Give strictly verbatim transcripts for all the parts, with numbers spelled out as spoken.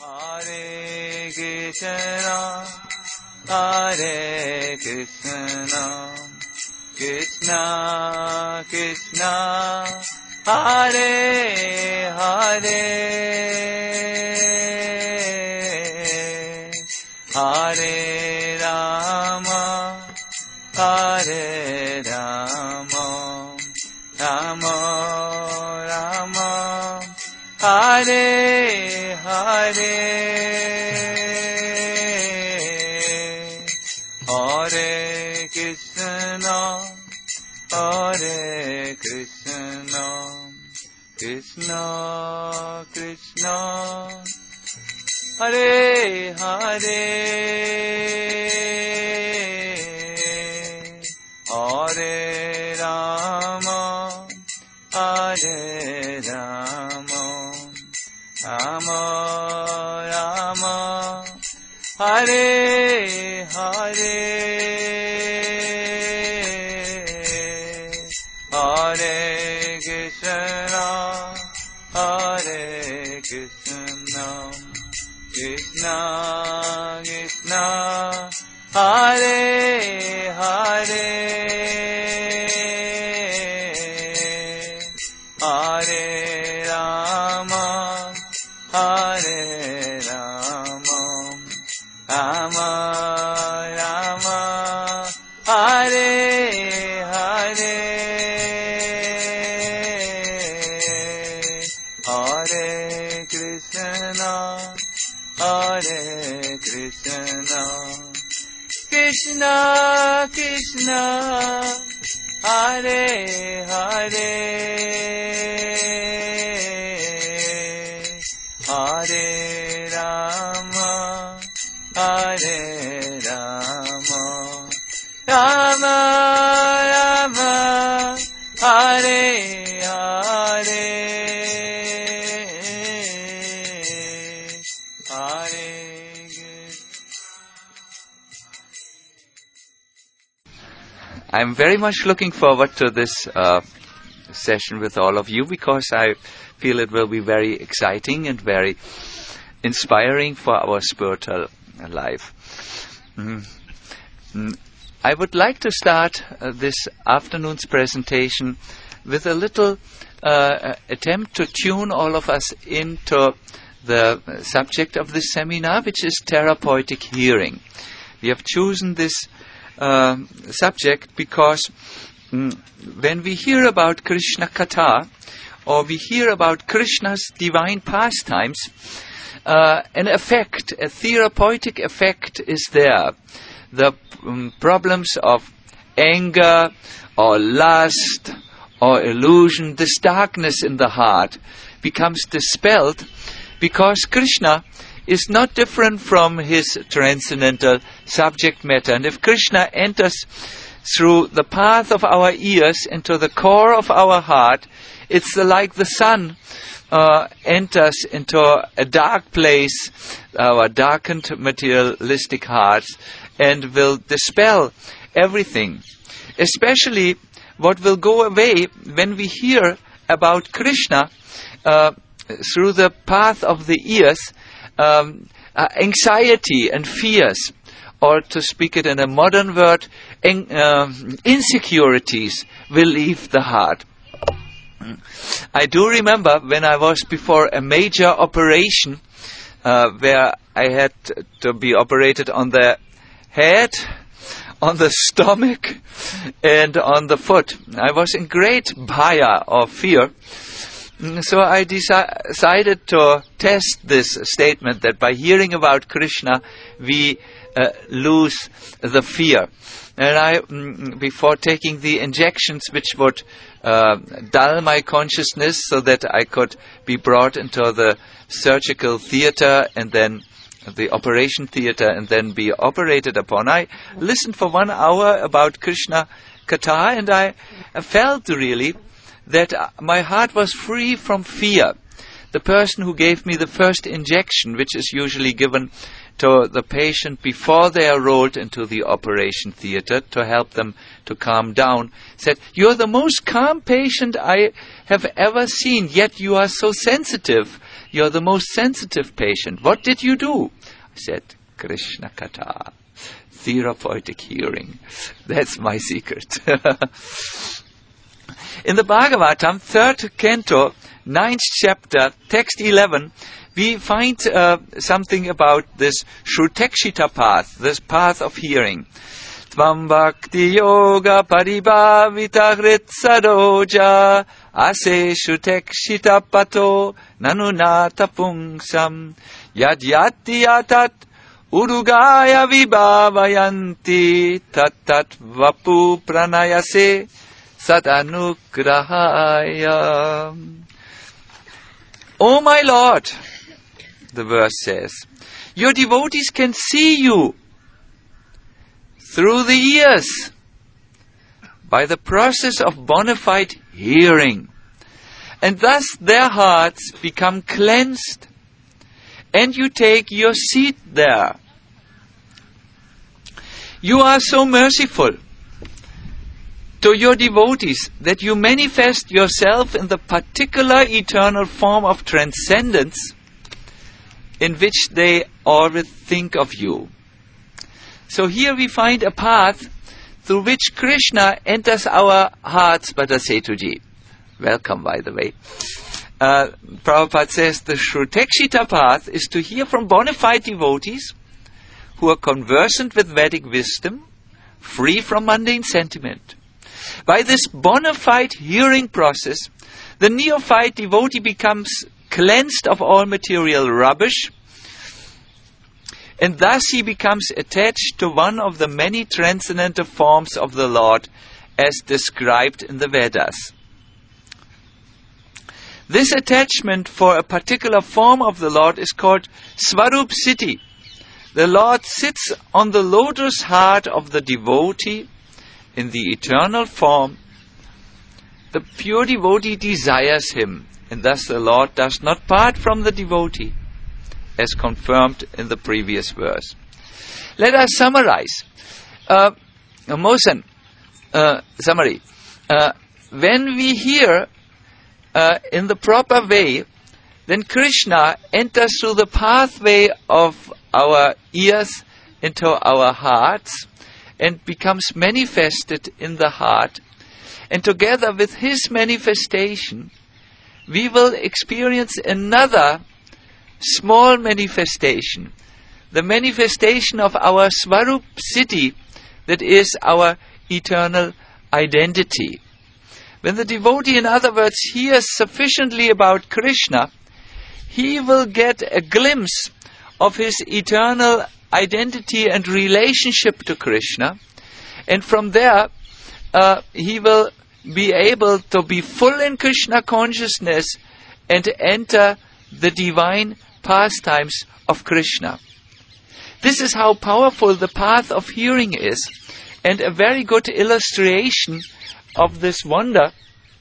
Hare Krishna, Hare Krishna, Krishna Krishna, Hare Hare, Hare Rama, Hare Rama, Rama Rama, Hare Hare, Hare Krishna, Hare Krishna, Krishna Krishna, Hare Hare, Hare Rama, Hare Rama, Rama Rama, Hare Hare, Hare Krishna, Hare Krishna, Krishna Krishna, Hare Hare, Hare Rama, Hare Rama, Rama Rama, Hare Hare, Hare Krishna, Hare Krishna, Krishna Krishna, Hare Hare, Hare Rama, Hare Rama, Rama Rama, Hare Hare, I'm very much looking forward to this uh, session with all of you, because I feel it will be very exciting and very inspiring for our spiritual life. Mm. Mm. I would like to start uh, this afternoon's presentation with a little uh, attempt to tune all of us into the subject of this seminar, which is therapeutic hearing. We have chosen this uh, subject because mm, when we hear about Krishna Katha, or we hear about Krishna's divine pastimes, uh, an effect, a therapeutic effect is there. The um, problems of anger or lust or illusion, this darkness in the heart, becomes dispelled, because Krishna is not different from his transcendental subject matter. And if Krishna enters through the path of our ears into the core of our heart, it's like the sun uh, enters into a dark place, our darkened materialistic hearts, and will dispel everything. Especially what will go away when we hear about Krishna uh, through the path of the ears, um, uh, anxiety and fears, or to speak it in a modern word, in, uh, insecurities will leave the heart. I do remember when I was before a major operation uh, where I had to be operated on the head, on the stomach, and on the foot. I was in great bhaya or fear. So I deci- decided to test this statement that by hearing about Krishna, we uh, lose the fear. And I, mm, before taking the injections which would uh, dull my consciousness so that I could be brought into the surgical theater and then the operation theater and then be operated upon, I listened for one hour about Krishna Katha, and I felt really that my heart was free from fear. The person who gave me the first injection, which is usually given to the patient before they are rolled into the operation theater to help them to calm down, said, "You are the most calm patient I have ever seen, yet you are so sensitive. You're the most sensitive patient. What did you do? I said, Krishna Katha, therapeutic hearing. That's my secret. In the Bhagavatam, third canto, ninth chapter, text eleven, we find uh, something about this Shrutekshita path, this path of hearing. Tvam bhakti yoga paribhavita hrit saroja ase Shrutekshita pato nanunata pungsam yad yati yatat urugaya vibhavayanti tat tat vapu pranayase sadanugrahaya. Oh my Lord, the verse says, your devotees can see you through the ears by the process of bona fide hearing, and thus their hearts become cleansed, and you take your seat there. You are so merciful to your devotees that you manifest yourself in the particular eternal form of transcendence in which they always think of you. So here we find a path through which Krishna enters our hearts, Bhatta Setuji. Welcome, by the way. Uh, Prabhupada says the Shrutekshita path is to hear from bona fide devotees who are conversant with Vedic wisdom, free from mundane sentiment. By this bona fide hearing process, the neophyte devotee becomes cleansed of all material rubbish, and thus he becomes attached to one of the many transcendental forms of the Lord as described in the Vedas. This attachment for a particular form of the Lord is called Svarup Siddhi. The Lord sits on the lotus heart of the devotee in the eternal form. The pure devotee desires him, and thus the Lord does not part from the devotee, as confirmed in the previous verse. Let us summarize. Uh, Mosan, uh, summary. Uh, when we hear uh, in the proper way, then Krishna enters through the pathway of our ears into our hearts and becomes manifested in the heart. And together with his manifestation, we will experience another small manifestation, the manifestation of our Svarup Siddhi, that is our eternal identity. When the devotee, in other words, hears sufficiently about Krishna, he will get a glimpse of his eternal identity and relationship to Krishna, and from there uh, he will be able to be full in Krishna consciousness and enter the divine pastimes of Krishna. This is how powerful the path of hearing is, and a very good illustration of this wonder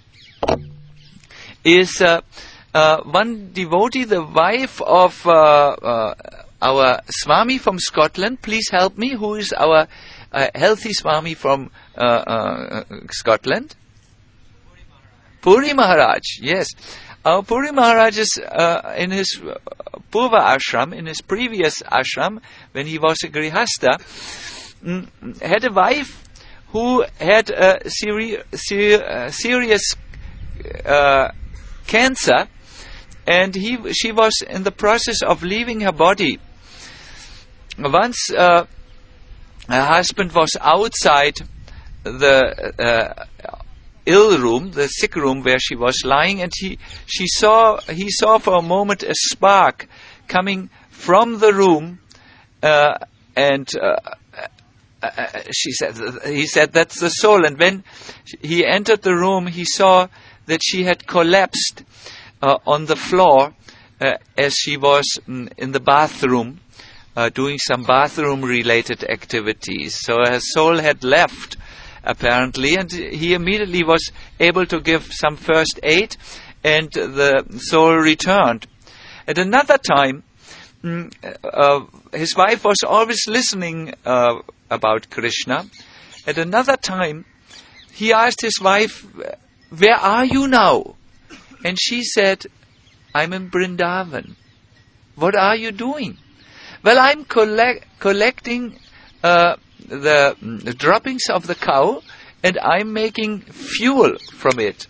is uh, uh, one devotee, the wife of uh, uh, our Swami from Scotland. Please help me. Who is our uh, healthy Swami from uh, uh, Scotland? Puri Maharaj. Yes. Our Puri Maharaj is uh, in his Purva ashram, in his previous ashram, when he was a Grihastha, mm, had a wife who had a seri- ser- uh, serious uh, cancer, and he she was in the process of leaving her body. Once uh, her husband was outside the uh, ill room, the sick room where she was lying, and he she saw he saw for a moment a spark coming from the room, uh, and uh, uh, she said he said that's the soul. And when he entered the room, he saw that she had collapsed uh, on the floor uh, as she was mm, in the bathroom uh, doing some bathroom-related activities. So her soul had left, apparently, and he immediately was able to give some first aid, and the soul returned. At another time, mm, uh, his wife was always listening uh, about Krishna. At another time, he asked his wife, "Where are you now?" And she said, I'm in Vrindavan. What are you doing? Well, I'm collect, collecting uh, the, the droppings of the cow, and I'm making fuel from it.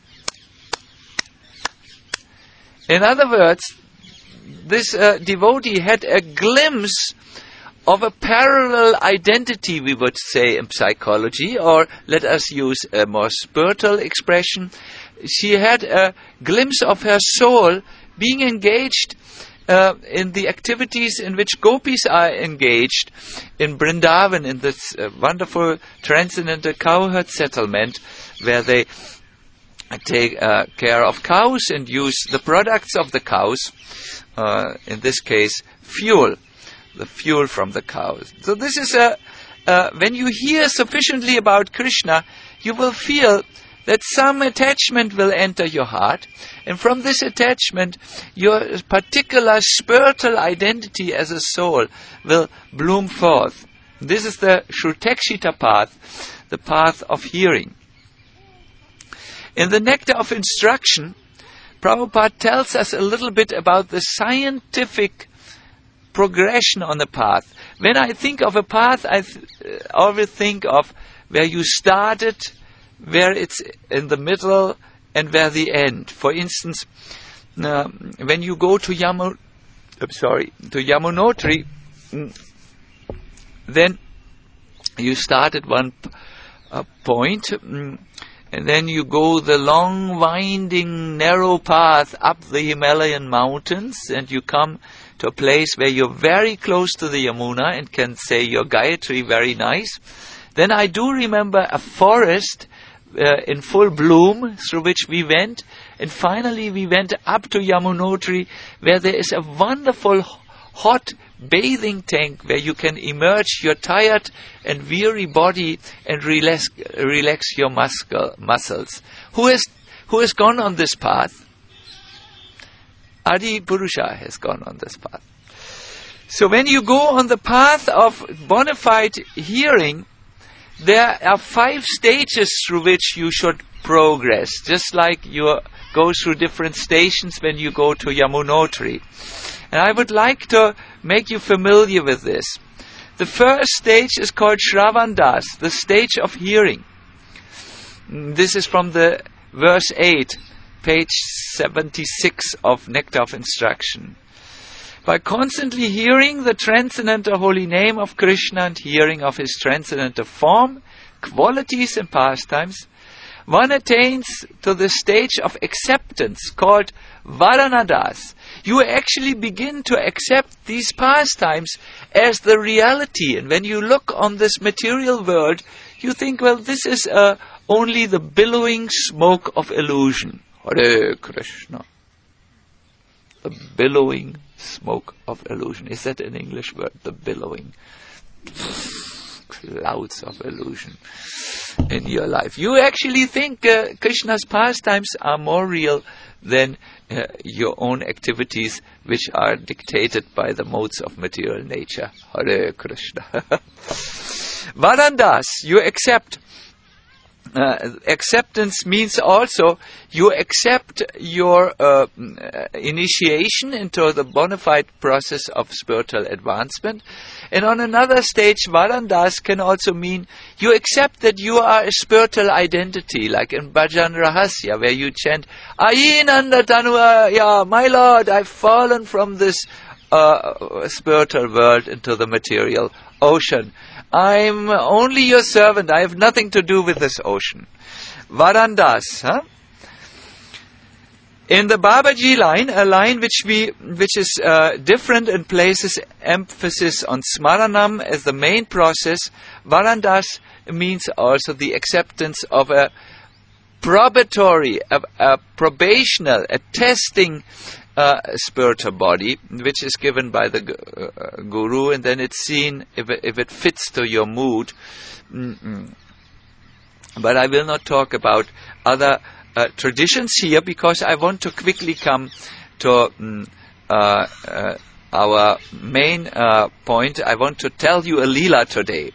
In other words, this uh, devotee had a glimpse of a parallel identity, we would say, in psychology, or let us use a more spiritual expression. She had a glimpse of her soul being engaged uh, in the activities in which gopis are engaged in Vrindavan, in this uh, wonderful transcendental cowherd settlement, where they take uh, care of cows and use the products of the cows, uh, in this case, fuel. The fuel from the cows. So this is a, uh, when you hear sufficiently about Krishna, you will feel that some attachment will enter your heart, and from this attachment, your particular spiritual identity as a soul will bloom forth. This is the Shrutekshita path, the path of hearing. In the Nectar of Instruction, Prabhupada tells us a little bit about the scientific progression on the path. When I think of a path, I th- uh, always think of where you started, where it's in the middle, and where the end. For instance, uh, when you go to Yamu, I'm sorry, to Yamunotri, then you start at one p- uh, point, mm, and then you go the long, winding, narrow path up the Himalayan mountains, and you come to a place where you're very close to the Yamuna and can say your Gayatri very nice. Then I do remember a forest uh, in full bloom through which we went, and finally we went up to Yamunotri, where there is a wonderful hot bathing tank where you can immerse your tired and weary body and relax, relax your muscle, muscles. Who has, who has gone on this path? Adi Purusha has gone on this path. So when you go on the path of bona fide hearing, there are five stages through which you should progress, just like you go through different stations when you go to Yamunotri. And I would like to make you familiar with this. The first stage is called Shravandas, the stage of hearing. This is from the verse eight. Page seventy-six of Nectar of Instruction. By constantly hearing the transcendental holy name of Krishna and hearing of his transcendental form, qualities and pastimes, one attains to the stage of acceptance called Varanadas. You actually begin to accept these pastimes as the reality. And when you look on this material world, you think, well, this is uh, only the billowing smoke of illusion. Hare Krishna. The billowing smoke of illusion. Is that an English word? The billowing. Clouds of illusion in your life. You actually think uh, Krishna's pastimes are more real than uh, your own activities, which are dictated by the modes of material nature. Hare Krishna. Varandas, you accept. Uh, acceptance means also you accept your uh, initiation into the bona fide process of spiritual advancement. And on another stage, Varandas can also mean you accept that you are a spiritual identity, like in Bhajan Rahasya, where you chant, Ayinanda Tanuvaya, my Lord, I've fallen from this uh, spiritual world into the material ocean. I'm only your servant. I have nothing to do with this ocean. Varandas, huh? In the Babaji line, a line which we, which is uh, different and places emphasis on Smaranam as the main process, Varandas means also the acceptance of a probatory, a, a probational, a testing Uh, spiritual body, which is given by the uh, guru, and then it's seen if it, if it fits to your mood. Mm-mm. But I will not talk about other uh, traditions here, because I want to quickly come to um, uh, uh, our main uh, point. I want to tell you a Leela today.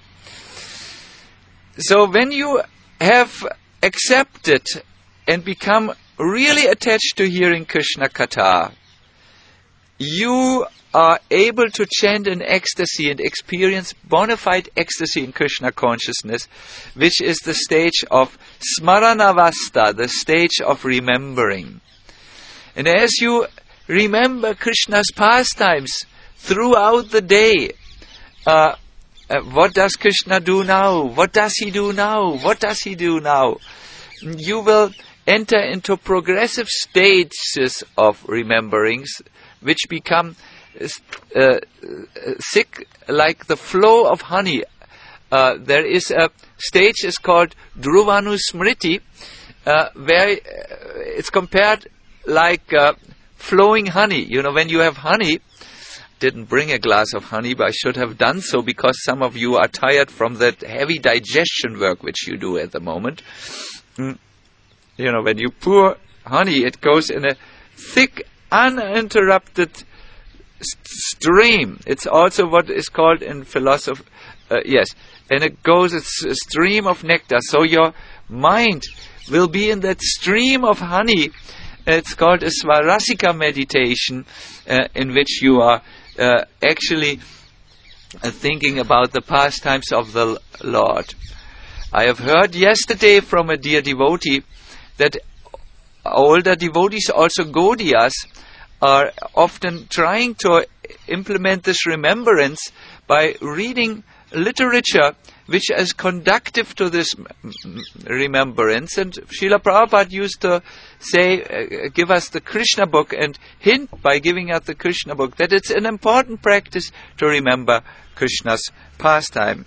So when you have accepted and become really attached to hearing Krishna Katha, you are able to chant in ecstasy and experience bona fide ecstasy in Krishna consciousness, which is the stage of Smaranavasta, the stage of remembering. And as you remember Krishna's pastimes throughout the day, uh, uh, what does Krishna do now? What does he do now? What does he do now? You will enter into progressive stages of rememberings, which become uh, thick like the flow of honey. Uh, there is a stage is called Dhruvanusmriti, uh, where uh, it's compared like uh, flowing honey. You know, when you have honey, didn't bring a glass of honey, but I should have done so because some of you are tired from that heavy digestion work which you do at the moment. Mm. You know, when you pour honey, it goes in a thick, uninterrupted st- stream. It's also what is called in philosophy, uh, yes, and it goes, it's a stream of nectar. So your mind will be in that stream of honey. It's called a Svarasika meditation, uh, in which you are uh, actually uh, thinking about the pastimes of the Lord. I have heard yesterday from a dear devotee that older devotees, also Gaudiyas, are often trying to implement this remembrance by reading literature which is conducive to this remembrance. And Srila Prabhupada used to say, uh, give us the Krishna book, and hint by giving us the Krishna book that it's an important practice to remember Krishna's pastime.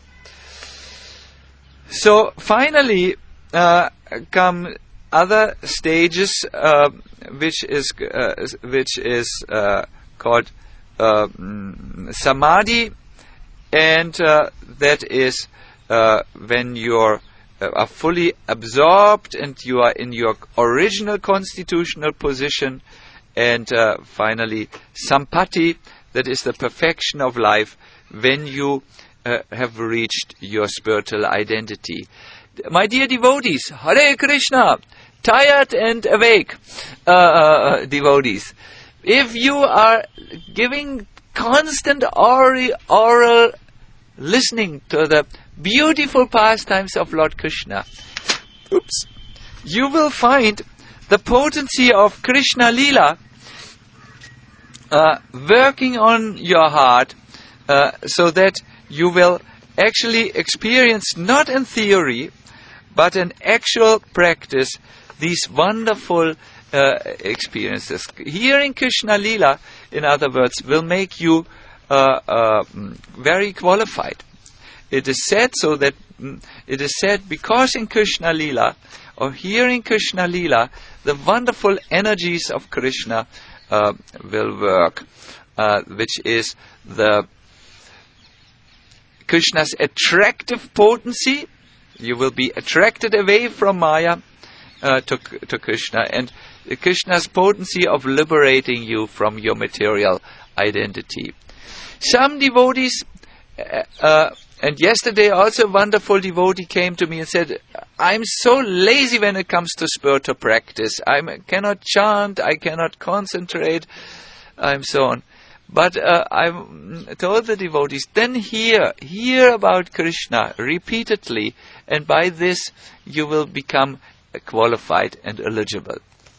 So finally uh, come other stages, uh, which is uh, which is uh, called uh, samadhi, and uh, that is uh, when you uh, are fully absorbed and you are in your original constitutional position. And uh, finally sampati, that is the perfection of life, when you uh, have reached your spiritual identity. My dear devotees, Hare Krishna, tired and awake uh, uh, devotees, if you are giving constant oral, oral listening to the beautiful pastimes of Lord Krishna, oops, you will find the potency of Krishna Lila uh, working on your heart, uh, so that you will actually experience, not in theory, but in actual practice, these wonderful uh, experiences. Hearing Krishna Lila, in other words, will make you uh, uh, very qualified. It is said so that mm, it is said because in Krishna Lila, or hearing Krishna Lila, the wonderful energies of Krishna uh, will work, uh, which is the Krishna's attractive potency. You will be attracted away from Maya uh, to, to Krishna, and Krishna's potency of liberating you from your material identity. Some devotees, uh, uh, and yesterday also a wonderful devotee came to me and said, I'm so lazy when it comes to spiritual practice. I cannot chant, I cannot concentrate, I'm so on. But uh, I told the devotees, then hear, hear about Krishna repeatedly, and by this you will become qualified and eligible.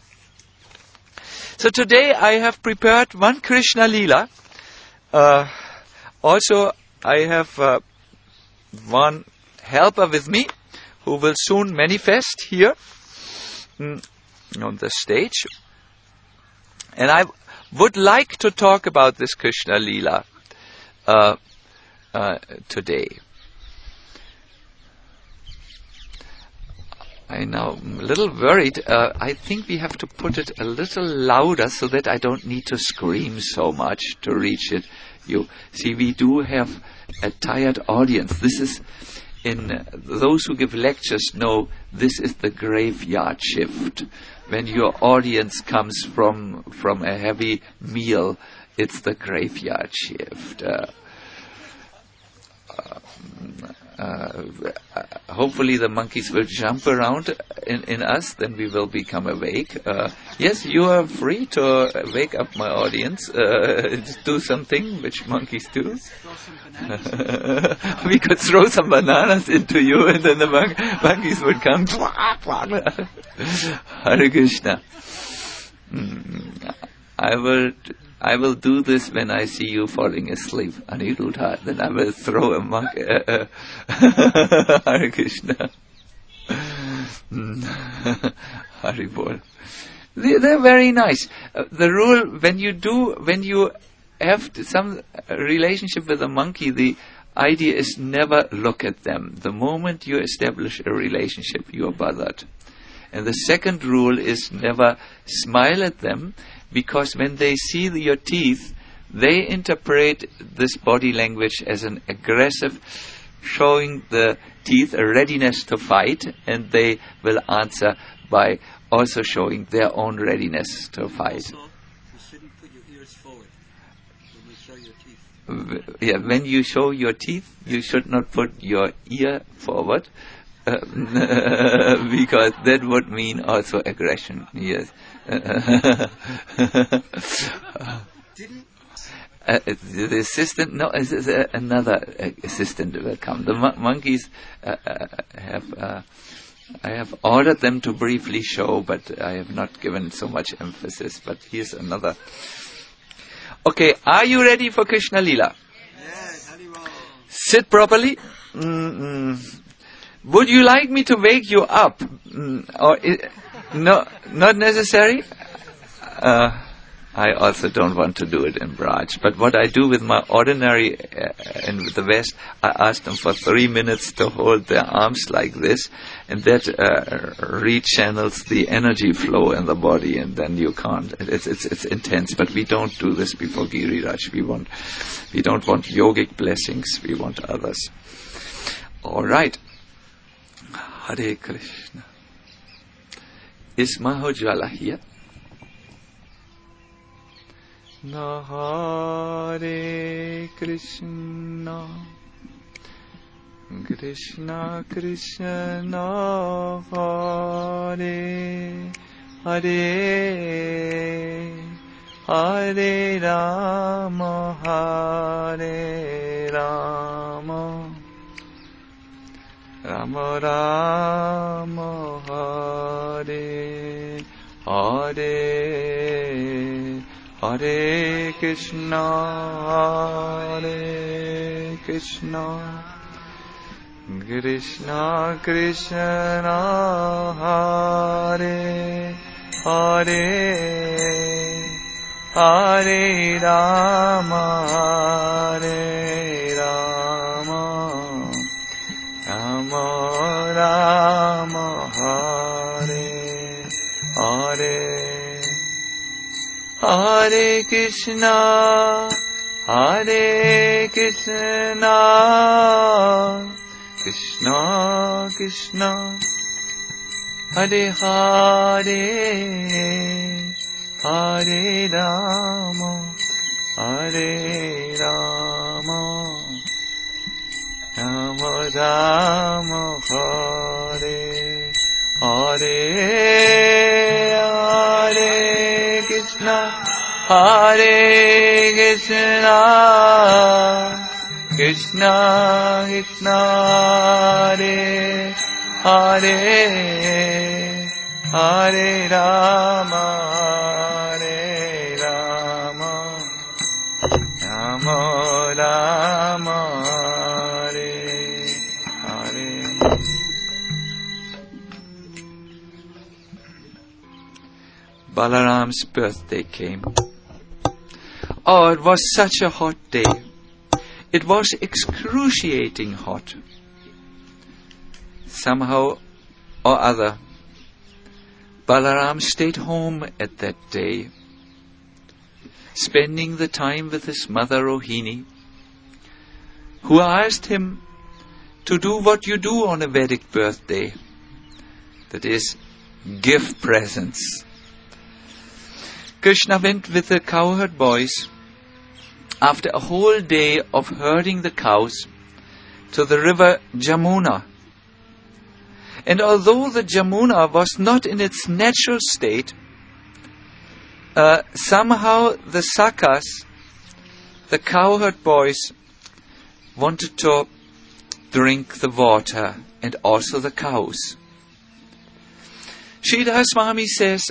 So today I have prepared one Krishna Lila. Uh, also I have uh, one helper with me who will soon manifest here mm, on the stage. And I would like to talk about this Krishna Lila uh, uh, today. I know, I'm a little worried. Uh, I think we have to put it a little louder so that I don't need to scream so much to reach it. You see, we do have a tired audience. This is, in uh, those who give lectures know, this is the graveyard shift. When your audience comes from from a heavy meal, it's the graveyard shift. Uh, uh, uh, hopefully the monkeys will jump around in, in us, then we will become awake. Uh, yes, you are free to wake up my audience, uh, do something which monkeys do. We could throw some bananas into you and then the mon- monkeys would come. Hare Krishna. Mm, I will I will do this when I see you falling asleep, Aniruddha. Then I will throw a monkey. Uh, uh, Hare Krishna. Hari Bol. They, they're very nice. Uh, the rule, when you do, when you have some relationship with a monkey, the idea is never look at them. The moment you establish a relationship, you are bothered. And the second rule is never smile at them, because when they see the, your teeth, they interpret this body language as an aggressive, showing the teeth a readiness to fight, and they will answer by also showing their own readiness to fight. Also, you shouldn't put your ears forward when you show your teeth. Yeah, when you show your teeth, you should not put your ear forward, uh, because that would mean also aggression. Yes. Didn't Uh, the assistant, no, it's, it's, uh, another uh, assistant will come. The mon- monkeys uh, uh, have, uh, I have ordered them to briefly show, but I have not given so much emphasis. But here's another. Okay, are you ready for Krishna Lila? yes, Haribo. Sit properly. Mm-mm. Would you like me to wake you up? Mm, or I- no, not necessary. Uh, I also don't want to do it in Braj. But what I do with my ordinary, uh, and with the West, I ask them for three minutes to hold their arms like this, and that uh, rechannels the energy flow in the body, and then you can't. It's, it's, it's intense, but we don't do this before Giriraj. We want, we don't want yogic blessings. We want others. All right. Hare Krishna. Is Mahojala here? Na Hare Krishna, Krishna Krishna Hare Hare, Hare Rama Hare Rama, Rama Rama Hare Hare, Hare Krishna, Hare Krishna, Krishna Krishna Hare Hare, Hare Rama Hare Rama, Rama Rama Hare Hare, Hare Krishna, Hare Krishna, Krishna Krishna, Hare Hare, Hare Rama, Hare Rama, Rama Rama Hare Hare, Hare Krishna, Hare Krishna, Krishna Krishna, Hare Hare, Hare Rama, Hare Rama, Rama Rama, Hare Hare. Balaram's birthday came. Oh, it was such a hot day. It was excruciating hot. Somehow or other, Balaram stayed home at that day, spending the time with his mother Rohini, who asked him to do what you do on a Vedic birthday, that is, give presents. Krishna went with the cowherd boys. After a whole day of herding the cows, to the river Jamuna. And although the Jamuna was not in its natural state, uh, somehow the Sakas, the cowherd boys, wanted to drink the water, and also the cows. Sridhar Swami says,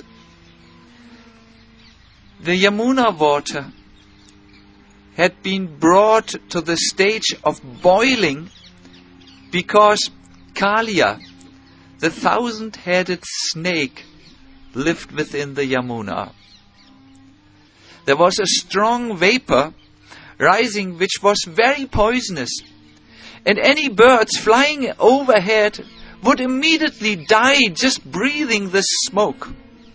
the Yamuna water had been brought to the stage of boiling because Kalia, the thousand-headed snake, lived within the Yamuna. There was a strong vapor rising which was very poisonous, and any birds flying overhead would immediately die just breathing the smoke.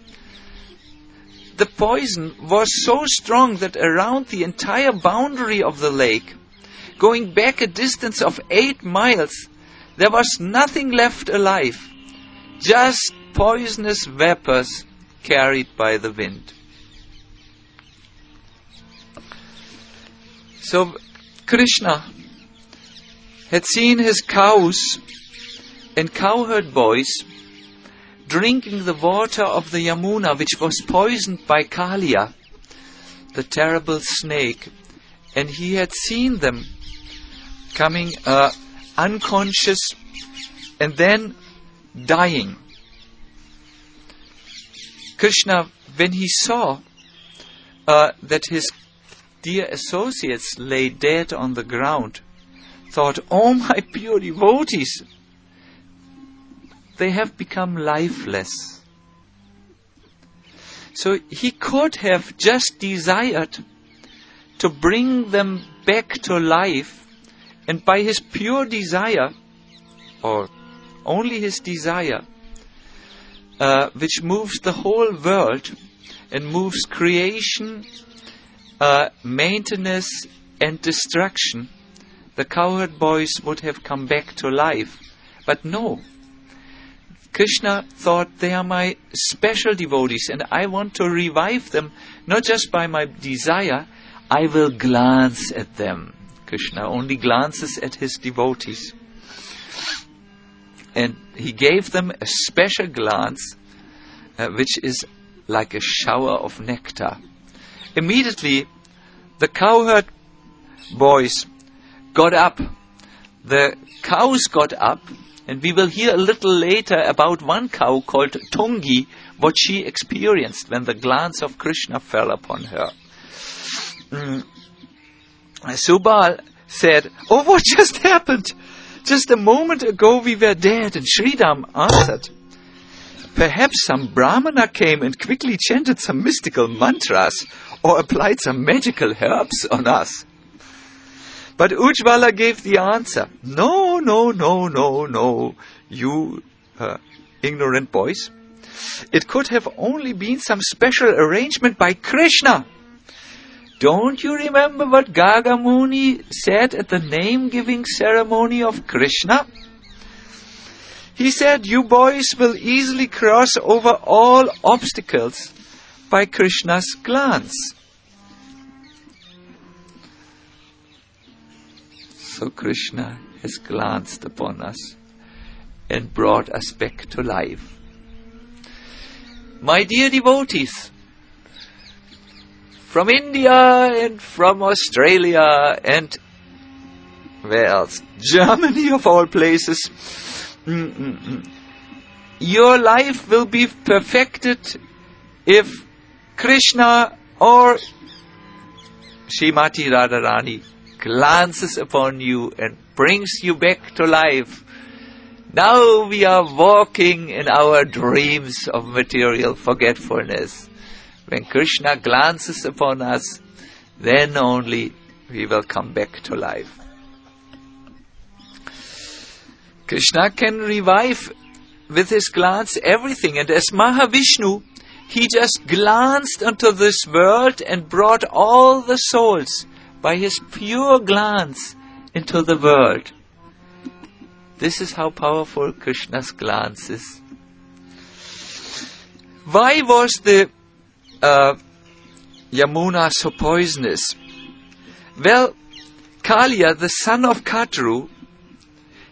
The poison was so strong that around the entire boundary of the lake, going back a distance of eight miles, there was nothing left alive, just poisonous vapors carried by the wind. So Krishna had seen his cows and cowherd boys drinking the water of the Yamuna, which was poisoned by Kalia, the terrible snake, and he had seen them coming uh, unconscious and then dying. Krishna, when he saw uh, that his dear associates lay dead on the ground, thought, "Oh, my pure devotees, they have become lifeless." So he could have just desired to bring them back to life, and by his pure desire, or only his desire, uh, which moves the whole world and moves creation, uh, maintenance and destruction, the cowherd boys would have come back to life. But no, Krishna thought, they are my special devotees and I want to revive them, not just by my desire, I will glance at them. Krishna only glances at his devotees. And he gave them a special glance, uh, which is like a shower of nectar. Immediately, the cowherd boys got up. The cows got up, and we will hear a little later about one cow called Tungi, what she experienced when the glance of Krishna fell upon her. Mm. Subal said, "Oh, what just happened? Just a moment ago we were dead." And Sridham answered, "Perhaps some brahmana came and quickly chanted some mystical mantras or applied some magical herbs on us." But Ujjvala gave the answer, "No, no, no, no, no, you uh, ignorant boys. It could have only been some special arrangement by Krishna. Don't you remember what Garga Muni said at the name-giving ceremony of Krishna? He said, you boys will easily cross over all obstacles by Krishna's glance." So Krishna has glanced upon us and brought us back to life. My dear devotees, from India and from Australia and where else? Germany of all places. Mm-mm-mm. Your life will be perfected if Krishna or Srimati Radharani glances upon you and brings you back to life. Now we are walking in our dreams of material forgetfulness. When Krishna glances upon us, then only we will come back to life. Krishna can revive with his glance everything, and as Mahavishnu, he just glanced onto this world and brought all the souls by his pure glance into the world. This is how powerful Krishna's glance is. Why was the uh, Yamuna so poisonous? Well, Kalia, the son of Katru,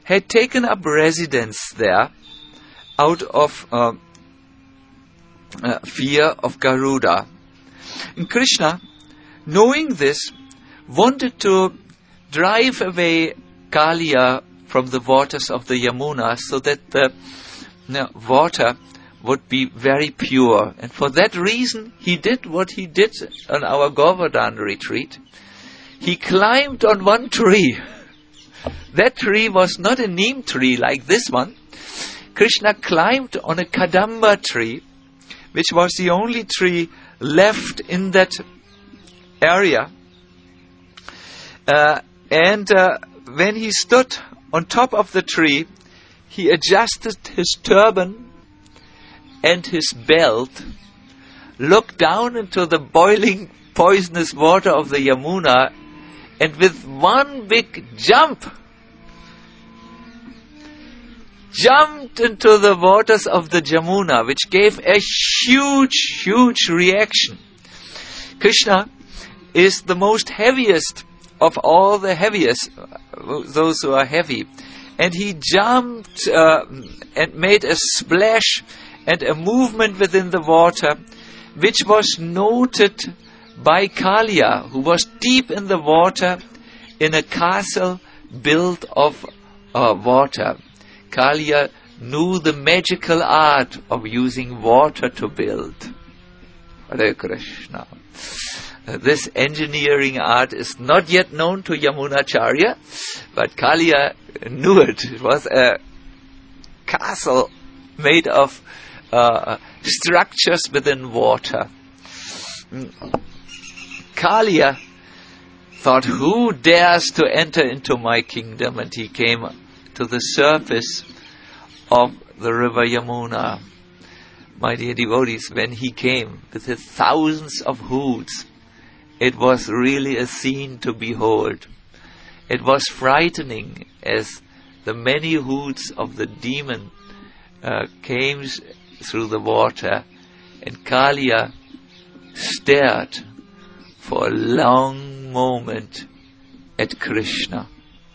had taken up residence there out of uh, uh, fear of Garuda. And Krishna, knowing this, wanted to drive away Kaliya from the waters of the Yamuna so that the you know, water would be very pure. And for that reason, he did what he did on our Govardhan retreat. He climbed on one tree. That tree was not a neem tree like this one. Krishna climbed on a Kadamba tree, which was the only tree left in that area. Uh, and uh, when he stood on top of the tree, he adjusted his turban and his belt, looked down into the boiling poisonous water of the Yamuna, and with one big jump, jumped into the waters of the Yamuna, which gave a huge, huge reaction. Krishna is the most heaviest of all the heaviest, those who are heavy. And he jumped uh, and made a splash and a movement within the water, which was noted by Kaliya, who was deep in the water in a castle built of uh, water. Kaliya knew the magical art of using water to build. Hare Krishna. Uh, this engineering art is not yet known to Yamunacharya, but Kaliya knew it. It was a castle made of uh, structures within water. Kaliya thought, who dares to enter into my kingdom? And he came to the surface of the river Yamuna. My dear devotees, when he came with his thousands of hoods, it was really a scene to behold. It was frightening as the many hoods of the demon uh, came through the water, and Kaliya stared for a long moment at Krishna.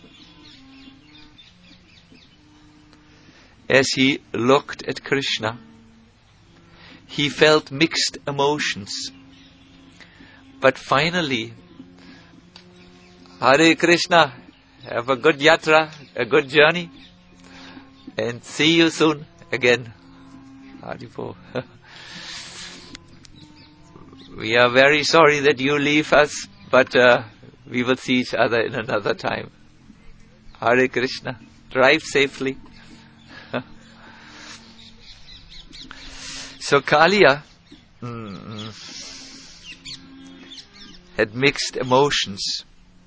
As he looked at Krishna, he felt mixed emotions. But finally, Hare Krishna, have a good yatra, a good journey, and see you soon again. Haribo. We are very sorry that you leave us, but uh, we will see each other in another time. Hare Krishna. Drive safely. So Kaliya mm, had mixed emotions.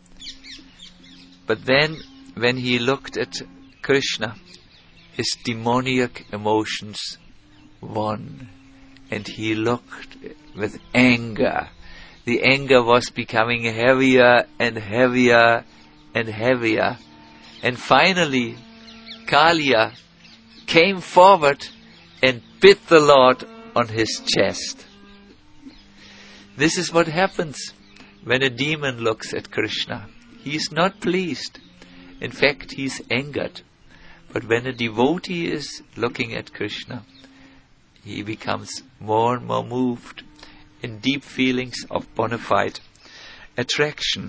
But then, when he looked at Krishna, his demoniac emotions won. And he looked with anger. The anger was becoming heavier and heavier and heavier. And finally, Kaliya came forward and bit the Lord on his chest. This is what happens when a demon looks at Krishna. He is not pleased. In fact, he is angered. But when a devotee is looking at Krishna, he becomes more and more moved in deep feelings of bona fide attraction.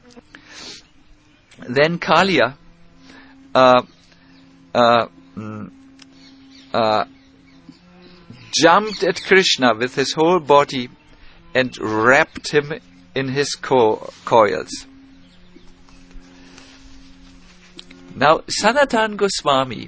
Then Kaliya uh, uh, uh, jumped at Krishna with his whole body and wrapped him in his co- coils. Now, Sanatana Goswami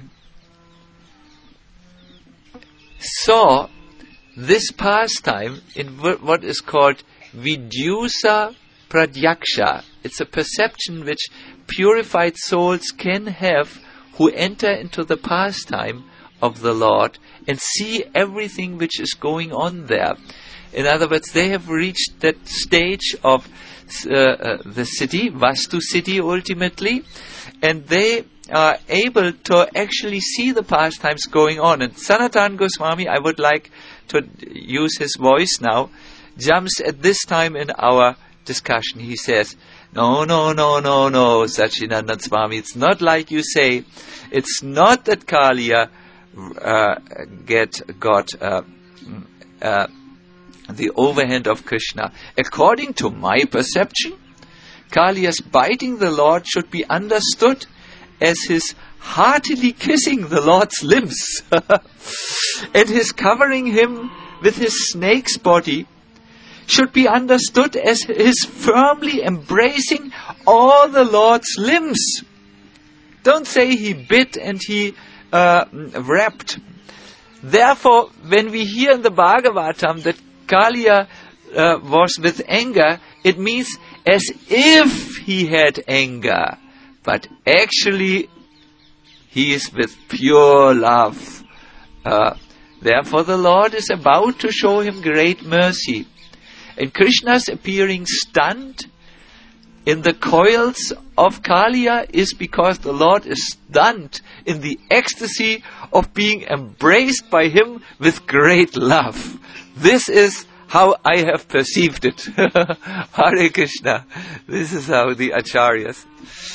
saw this pastime in what is called Vidyusa Pradyaksha. It's a perception which purified souls can have who enter into the pastime of the Lord and see everything which is going on there. In other words, they have reached that stage of uh, uh, the city, Vastu city ultimately, and they are able to actually see the pastimes going on. And Sanatana Goswami, I would like to use his voice now, jumps at this time in our discussion. He says, No, no, no, no, no, Sachinandan Swami. It's not like you say. It's not that Kaliya uh, get got uh, uh, the overhand of Krishna. According to my perception, Kaliya's biting the Lord should be understood as his heartily kissing the Lord's limbs and his covering him with his snake's body should be understood as his firmly embracing all the Lord's limbs. Don't say he bit and he uh, wrapped. Therefore, when we hear in the Bhagavatam that Kaliya uh, was with anger, it means as if he had anger. But actually, he is with pure love. Uh, therefore, the Lord is about to show him great mercy. And Krishna's appearing stunned in the coils of Kaliya is because the Lord is stunned in the ecstasy of being embraced by him with great love. This is how I have perceived it. Hare Krishna. This is how the Acharyas.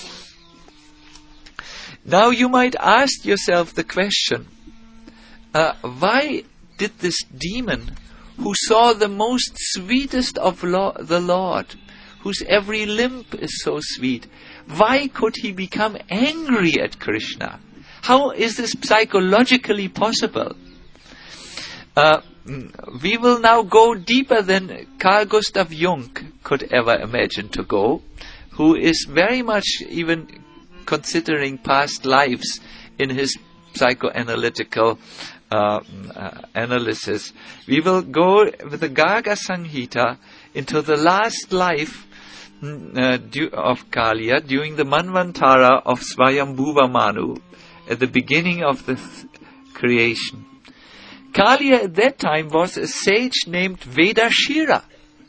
Now you might ask yourself the question, uh, why did this demon who saw the most sweetest of lo- the Lord, whose every limb is so sweet, why could he become angry at Krishna? How is this psychologically possible? Uh, we will now go deeper than Carl Gustav Jung could ever imagine to go, who is very much even considering past lives in his psychoanalytical uh, uh, analysis. We will go with the Garga Samhita into the last life uh, du- of Kaliya during the Manvantara of Swayambhuva Manu, at the beginning of the th- creation. Kaliya at that time was a sage named Vedashira,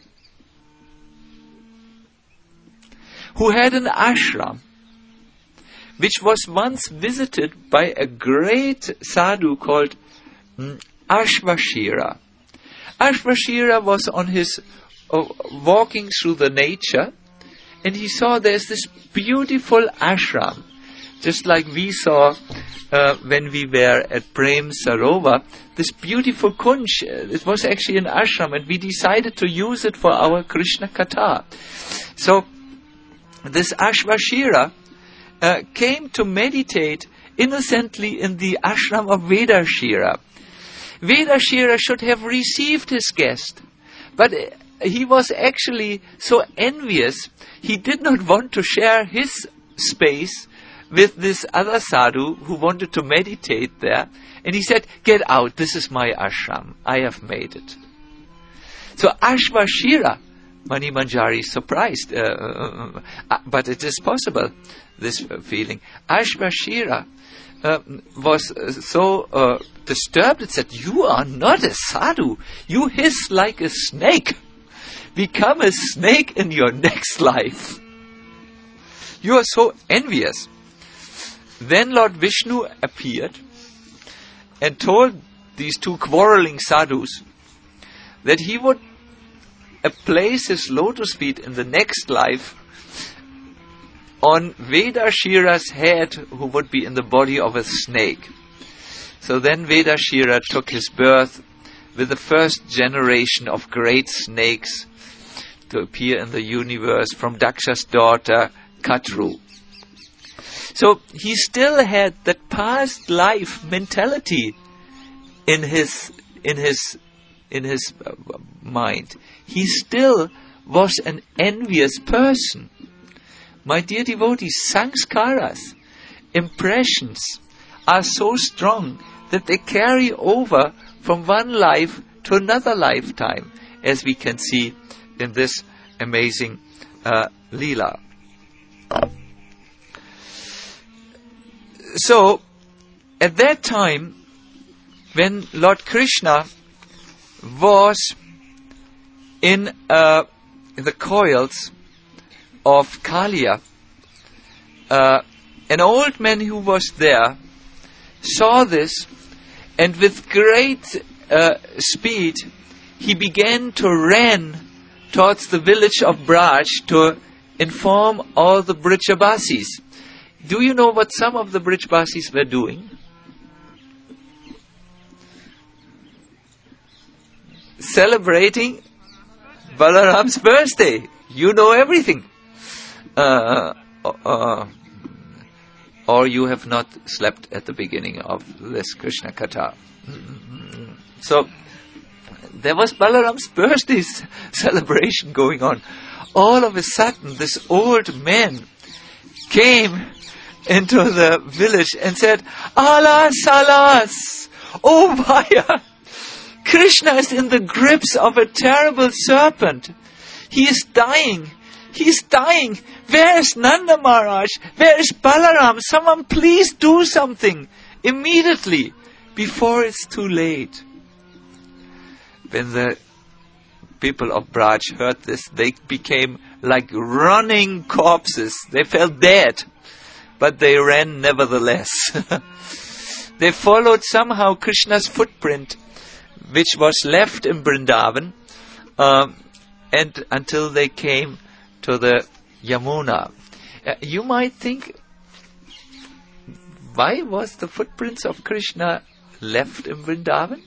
who had an ashram, which was once visited by a great sadhu called mm, Ashvashira. Ashvashira was on his uh, walking through the nature, and he saw there's this beautiful ashram, just like we saw uh, when we were at Prem Sarovar, this beautiful kunj. It was actually an ashram, and we decided to use it for our Krishna Katha. So this Ashvashira Uh, came to meditate innocently in the ashram of Vedashira. Vedashira should have received his guest, but uh, he was actually so envious, he did not want to share his space with this other sadhu who wanted to meditate there, and he said, "Get out, this is my ashram, I have made it." So Ashvashira, Mani Manjari is surprised, uh, uh, uh, but it is possible, this uh, feeling. Ashvashira uh, was uh, so uh, disturbed, it said, "You are not a sadhu, you hiss like a snake. Become a snake in your next life. You are so envious." Then Lord Vishnu appeared and told these two quarreling sadhus that he would uh, place his lotus feet in the next life on Vedashira's head, who would be in the body of a snake. So then Vedashira took his birth with the first generation of great snakes to appear in the universe from Daksha's daughter Katru. So he still had that past life mentality in his in his in his uh, mind. He still was an envious person. My dear devotees, sanskaras, impressions, are so strong that they carry over from one life to another lifetime, as we can see in this amazing uh, Leela. So, at that time, when Lord Krishna was in, uh, in the coils of Kaliya, uh, an old man who was there saw this, and with great uh, speed he began to run towards the village of Braj to inform all the Brijabasis. Do you know what some of the Brijabasis were doing? Celebrating Balaram's birthday. You know everything. Uh, uh, or you have not slept at the beginning of this Krishna Katha. So, there was Balaram's birthday celebration going on. All of a sudden, this old man came into the village and said, "Alas, alas! Oh, Maya! Krishna is in the grips of a terrible serpent. He is dying. He is dying. Where is Nanda Maharaj? Where is Balaram? Someone please do something immediately before it's too late." When the people of Braj heard this, they became like running corpses. They fell dead, but they ran nevertheless. They followed somehow Krishna's footprint, which was left in Vrindavan, um, and until they came to the Yamuna. Uh, you might think, why was the footprints of Krishna left in Vrindavan?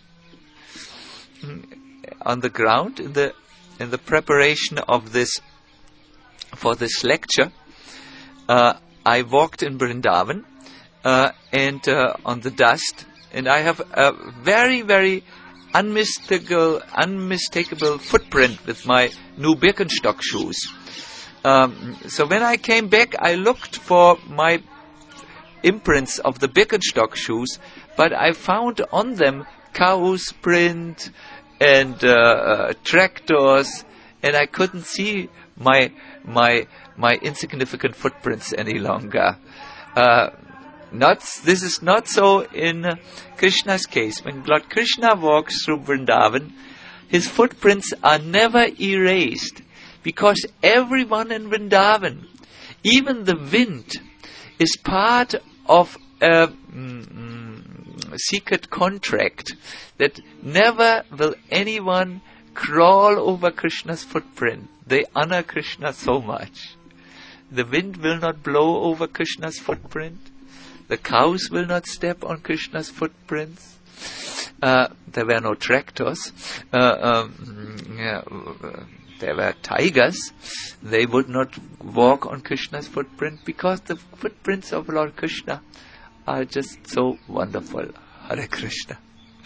On the ground, in the in the preparation of this for this lecture, uh, I walked in Vrindavan uh, and uh, on the dust, and I have a very very unmistakable unmistakable footprint with my new Birkenstock shoes. Um, so when I came back, I looked for my imprints of the Birkenstock shoes, but I found on them cow's print and uh, uh, tractors, and I couldn't see my my my insignificant footprints any longer. Uh, not this is not so in uh, Krishna's case. When Lord Krishna walks through Vrindavan, his footprints are never erased, because everyone in Vrindavan, even the wind, is part of a mm, secret contract that never will anyone crawl over Krishna's footprint. They honor Krishna so much. The wind will not blow over Krishna's footprint. The cows will not step on Krishna's footprints. Uh, there were no tractors. Uh, um, yeah, uh, there were tigers. They would not walk on Krishna's footprint, because the footprints of Lord Krishna are just so wonderful. Hare Krishna.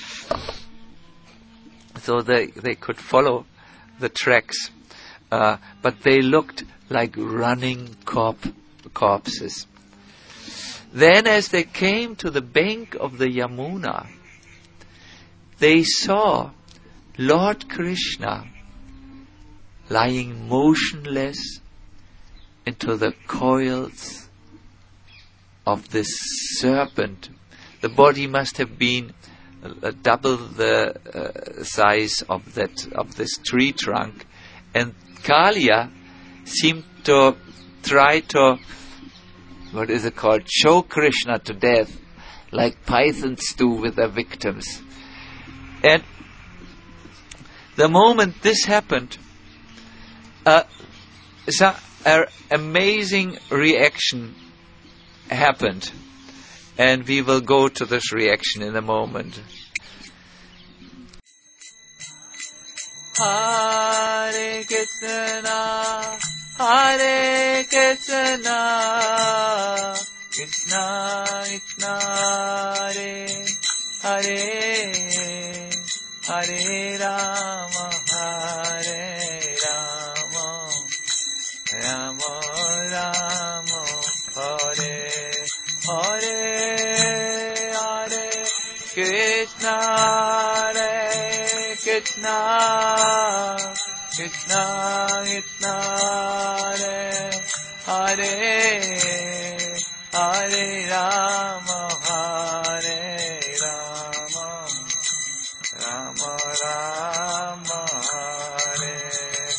So they, they could follow the tracks, uh, but they looked like running corp- corpses. Then as they came to the bank of the Yamuna, they saw Lord Krishna lying motionless into the coils of this serpent. The body must have been uh, double the uh, size of that of this tree trunk, and Kalia seemed to try to, what is it called, choke Krishna to death, like pythons do with their victims. And the moment this happened, uh, an amazing reaction happened. And we will go to this reaction in a moment. Hare Krishna, Hare Krishna, Krishna Krishna, Hare Hare, Hare Rama, Hare Rama, Rama Rama, Hare Hare, Hare Krishna, Hare Krishna, Krishna Krishna, Hare Hare, Hare Rama, Hare Rama, Rama Rama, Hare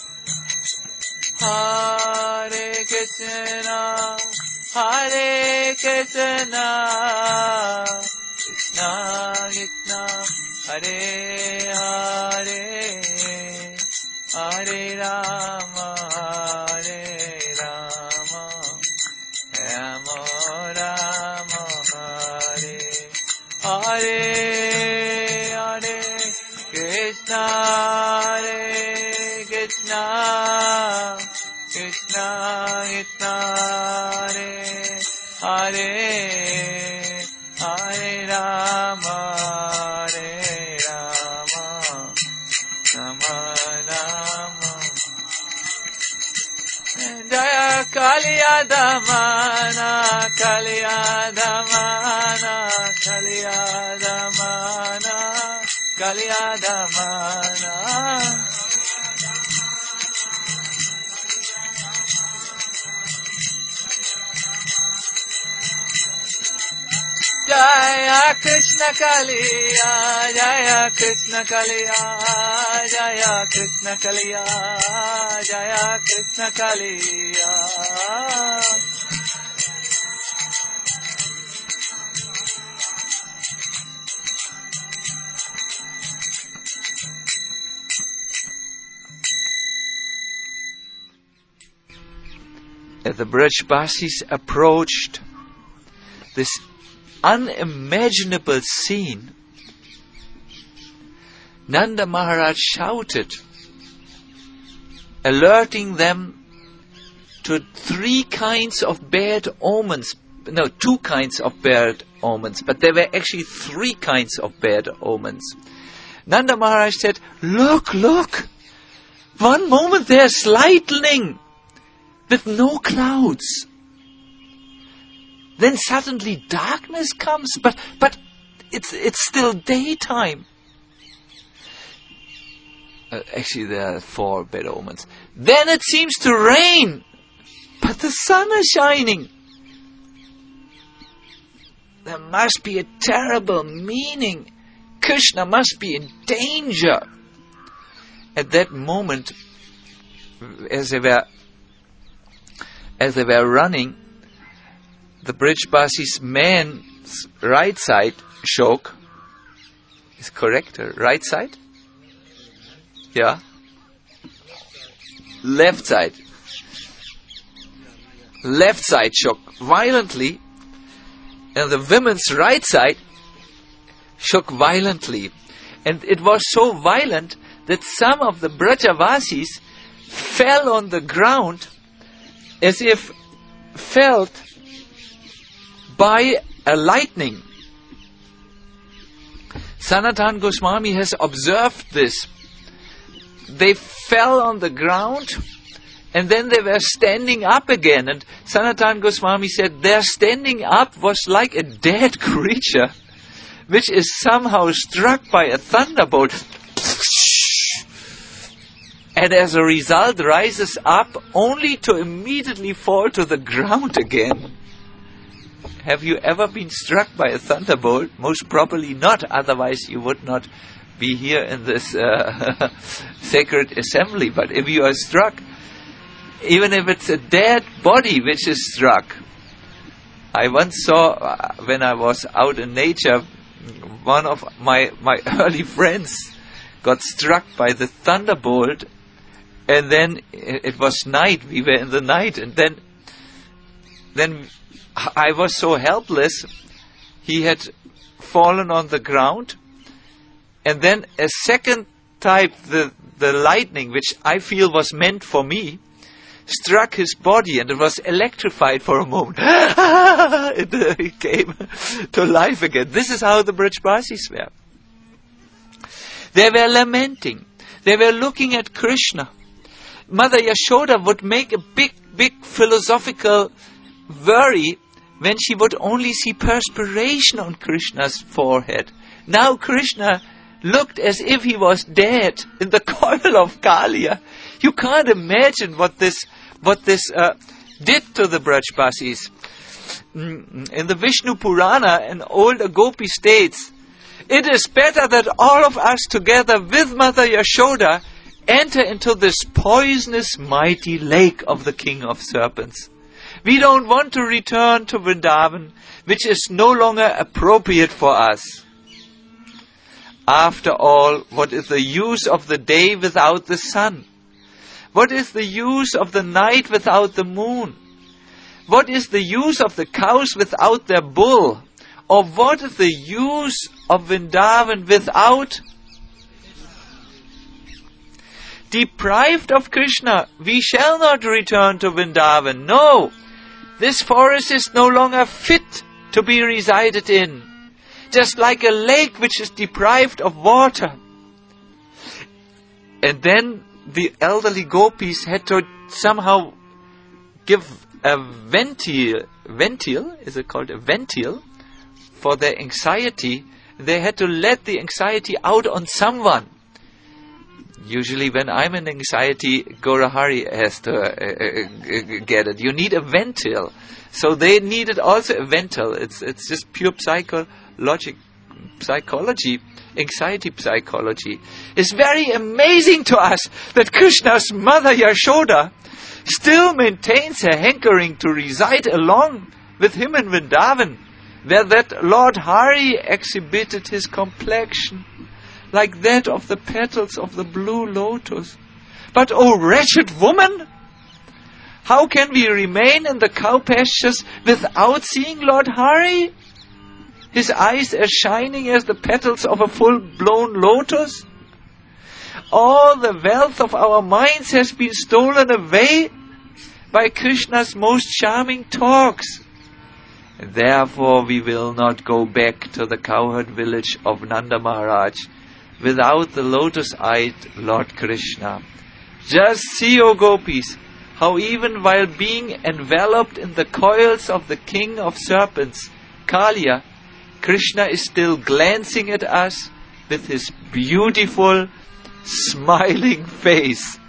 Hare Krishna, Hare Krishna, Krishna Krishna, Hare Hare, Hare Rama, Hare Rama. Hare Krishna, Hare Krishna, Krishna Krishna, Hare Hare, Hare Rama, Hare Rama, Rama Rama. Jaya Kaliyadamana, Kaliyadamana, Kaliyadamana, Kaliyadamana. Jaya Krishna Kaliya, Jaya Krishna Kaliya, Jaya Krishna Kaliya, Jaya Krishna Kaliya. As the Brajbasis approached this unimaginable scene, Nanda Maharaj shouted, alerting them to three kinds of bad omens. No, two kinds of bad omens, but there were actually three kinds of bad omens. Nanda Maharaj said, look, look, one moment there's lightning with no clouds. Then suddenly darkness comes, but but it's it's still daytime. Uh, actually, there are four bad omens. Then it seems to rain, but the sun is shining. There must be a terrible meaning. Krishna must be in danger. At that moment, as they were as they were running, the Brajbasis man's right side shook. Is correct? Right side? Yeah. Left side. Left side shook violently, and the women's right side shook violently. And it was so violent that some of the Brajavasis fell on the ground as if felled by a lightning. Sanatana Goswami has observed this. They fell on the ground and then they were standing up again. And Sanatana Goswami said their standing up was like a dead creature which is somehow struck by a thunderbolt and as a result rises up only to immediately fall to the ground again. Have you ever been struck by a thunderbolt? Most probably not, otherwise you would not be here in this uh, sacred assembly. But if you are struck, even if it's a dead body which is struck. I once saw, uh, when I was out in nature, one of my, my early friends got struck by the thunderbolt, and then it, it was night, we were in the night, and then then I was so helpless. He had fallen on the ground, and then a second type, the, the lightning, which I feel was meant for me, struck his body, and it was electrified for a moment. it, uh, it came to life again. This is how the Brajbasis were. They were lamenting. They were looking at Krishna. Mother Yashoda would make a big, big philosophical worry when she would only see perspiration on Krishna's forehead. Now Krishna looked as if he was dead in the coil of Kaliya. You can't imagine what this what this uh, did to the Brajbasis. In the Vishnu Purana, an old Gopi states, it is better that all of us together with Mother Yashoda enter into this poisonous mighty lake of the king of serpents. We don't want to return to Vrindavan, which is no longer appropriate for us. After all, what is the use of the day without the sun? What is the use of the night without the moon? What is the use of the cows without their bull? Or what is the use of Vrindavan without? Deprived of Krishna, we shall not return to Vrindavan. No, this forest is no longer fit to be resided in. Just like a lake which is deprived of water. And then the elderly gopis had to somehow give a ventile, ventile, is it called a ventile, for their anxiety. They had to let the anxiety out on someone. Usually when I'm in anxiety, Gaurahari has to uh, uh, get it. You need a ventile. So they needed also a ventile. It's it's just pure psychologic, psychology, anxiety psychology. It's very amazing to us that Krishna's mother Yashoda still maintains her hankering to reside along with him in Vrindavan, where that Lord Hari exhibited his complexion like that of the petals of the blue lotus. But, oh wretched woman, how can we remain in the cow pastures without seeing Lord Hari? His eyes as shining as the petals of a full-blown lotus. All the wealth of our minds has been stolen away by Krishna's most charming talks. Therefore we will not go back to the cowherd village of Nanda Maharaj without the lotus-eyed Lord Krishna. Just see, O gopis, how even while being enveloped in the coils of the king of serpents, Kaliya, Krishna is still glancing at us with his beautiful, smiling face.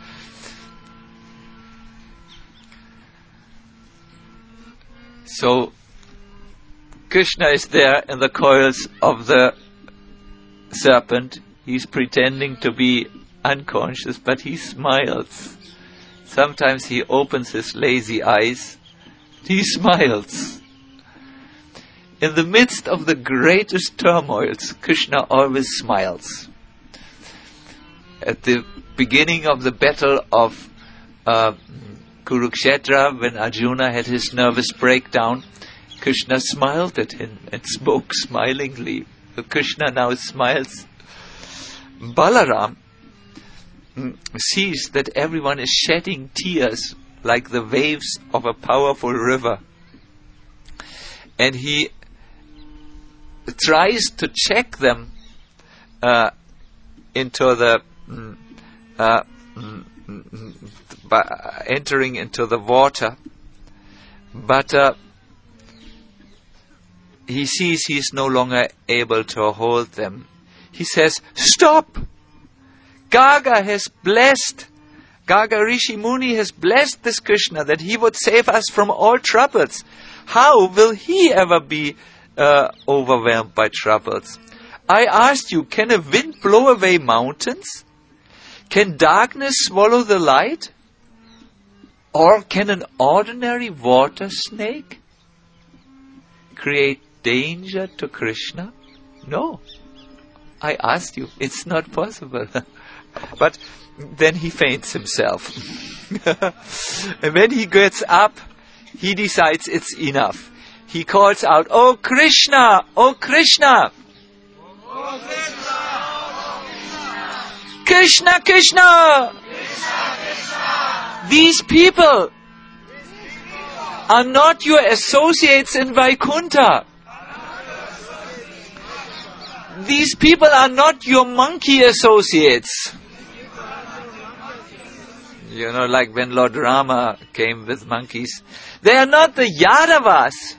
So, Krishna is there in the coils of the serpent. He's pretending to be unconscious, but he smiles. Sometimes he opens his lazy eyes. He smiles. In the midst of the greatest turmoils, Krishna always smiles. At the beginning of the battle of uh, Kurukshetra, when Arjuna had his nervous breakdown, Krishna smiled at him and spoke smilingly. So Krishna now smiles. Balaram sees that everyone is shedding tears like the waves of a powerful river. And he tries to check them uh, into the uh, by entering into the water, but uh, he sees he is no longer able to hold them. He says, "Stop! Gaga has blessed, Gaga Rishi Muni has blessed this Krishna that he would save us from all troubles. How will he ever be uh, overwhelmed by troubles? I asked you, can a wind blow away mountains? Can darkness swallow the light? Or can an ordinary water snake create danger to Krishna? No. I asked you, it's not possible." But then he faints himself. And when he gets up, he decides it's enough. He calls out, "Oh Krishna! Oh Krishna! Oh, Krishna! Krishna, Krishna! Krishna, Krishna! These people are not your associates in Vaikuntha. These people are not your monkey associates." You know, like when Lord Rama came with monkeys. They are not the Yadavas.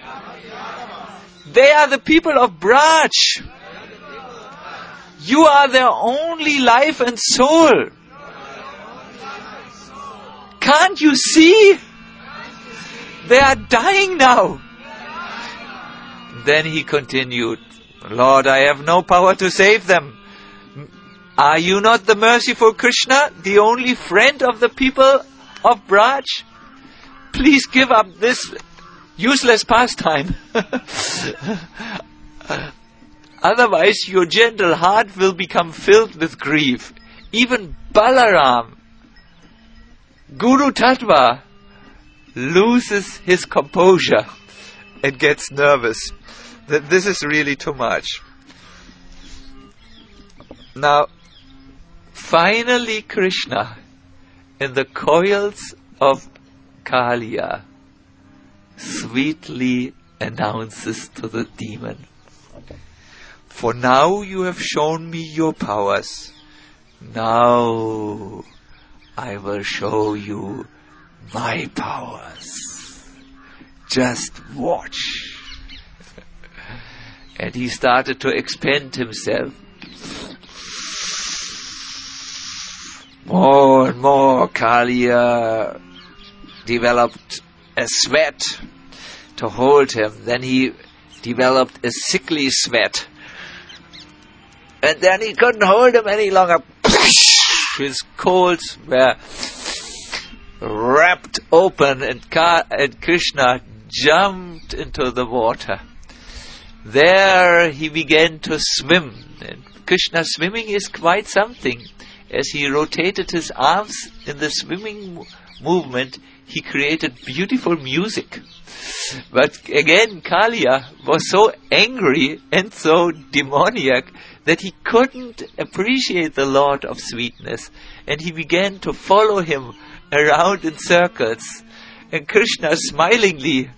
They are the people of Braj. You are their only life and soul. Can't you see? They are dying now. Then he continued, "Lord, I have no power to save them. Are you not the merciful Krishna, the only friend of the people of Braj? Please give up this useless pastime. Otherwise your gentle heart will become filled with grief." Even Balaram, Guru Tattva, loses his composure and gets nervous that this is really too much. Now, finally Krishna, in the coils of Kaliya, sweetly announces to the demon, "For now you have shown me your powers. Now I will show you my powers. Just watch." And he started to expand himself. More and more Kaliya developed a sweat to hold him. Then he developed a sickly sweat. And then he couldn't hold him any longer. His coals were wrapped open, and, Ka- and Krishna jumped into the water. There he began to swim. And Krishna swimming is quite something. As he rotated his arms in the swimming mo- movement, he created beautiful music. But again, Kaliya was so angry and so demoniac that he couldn't appreciate the Lord of sweetness, and he began to follow him around in circles. And Krishna smilingly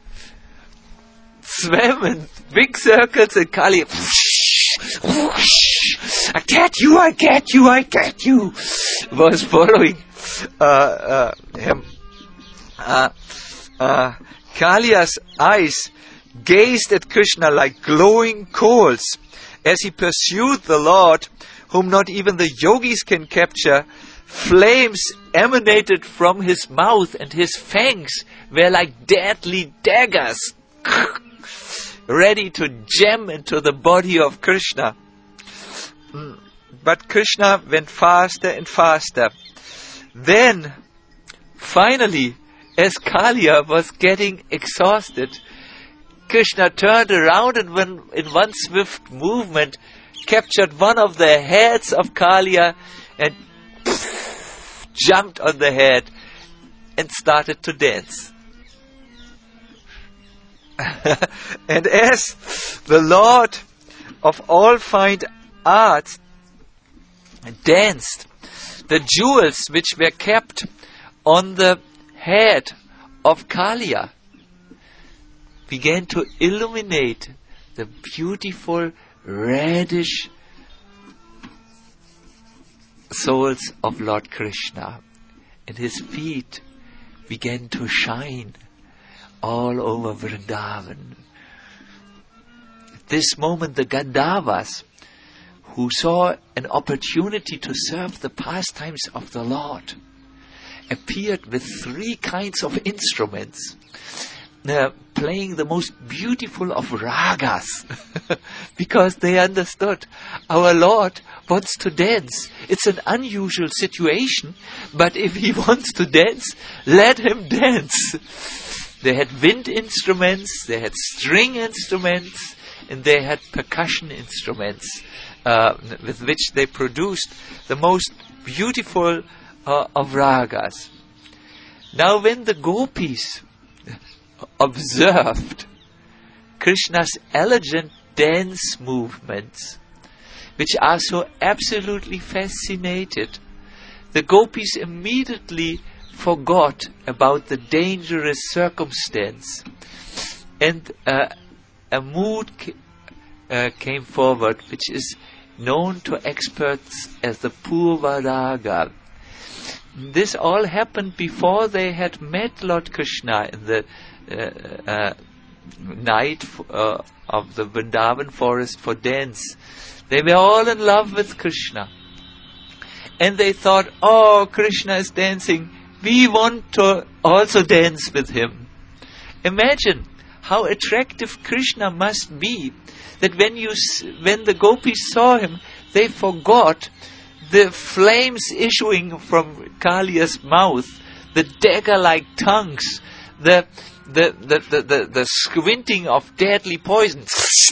swam in big circles, and Kaliya, "I get you, I get you, I get you," was following uh, uh, him. Uh, uh, Kaliya's eyes gazed at Krishna like glowing coals as he pursued the Lord, whom not even the yogis can capture. Flames emanated from his mouth, and his fangs were like deadly daggers, ready to jam into the body of Krishna. But Krishna went faster and faster. Then, finally, as Kaliya was getting exhausted, Krishna turned around and when, in one swift movement captured one of the heads of Kaliya and jumped on the head and started to dance. And as the Lord of all fine arts danced, the jewels which were kept on the head of Kaliya began to illuminate the beautiful reddish souls of Lord Krishna, and his feet began to shine all over Vrindavan. At this moment, the Gandharvas, who saw an opportunity to serve the pastimes of the Lord, appeared with three kinds of instruments, uh, playing the most beautiful of ragas, because they understood our Lord wants to dance. It's an unusual situation, but if he wants to dance, let him dance. They had wind instruments, they had string instruments, and they had percussion instruments uh, with which they produced the most beautiful uh, of ragas. Now when the gopis observed Krishna's elegant dance movements, which are so absolutely fascinated, the gopis immediately forgot about the dangerous circumstance, and uh, a mood ca- uh, came forward which is known to experts as the Purva Raga. This all happened before they had met Lord Krishna in the uh, uh, night uh, of the Vrindavan forest for dance. They were all in love with Krishna, and they thought, "Oh, Krishna is dancing, we want to also dance with him." Imagine how attractive Krishna must be, that when you, when the gopis saw him, they forgot the flames issuing from Kaliya's mouth, the dagger-like tongues, the the the the, the, the squinting of deadly poison,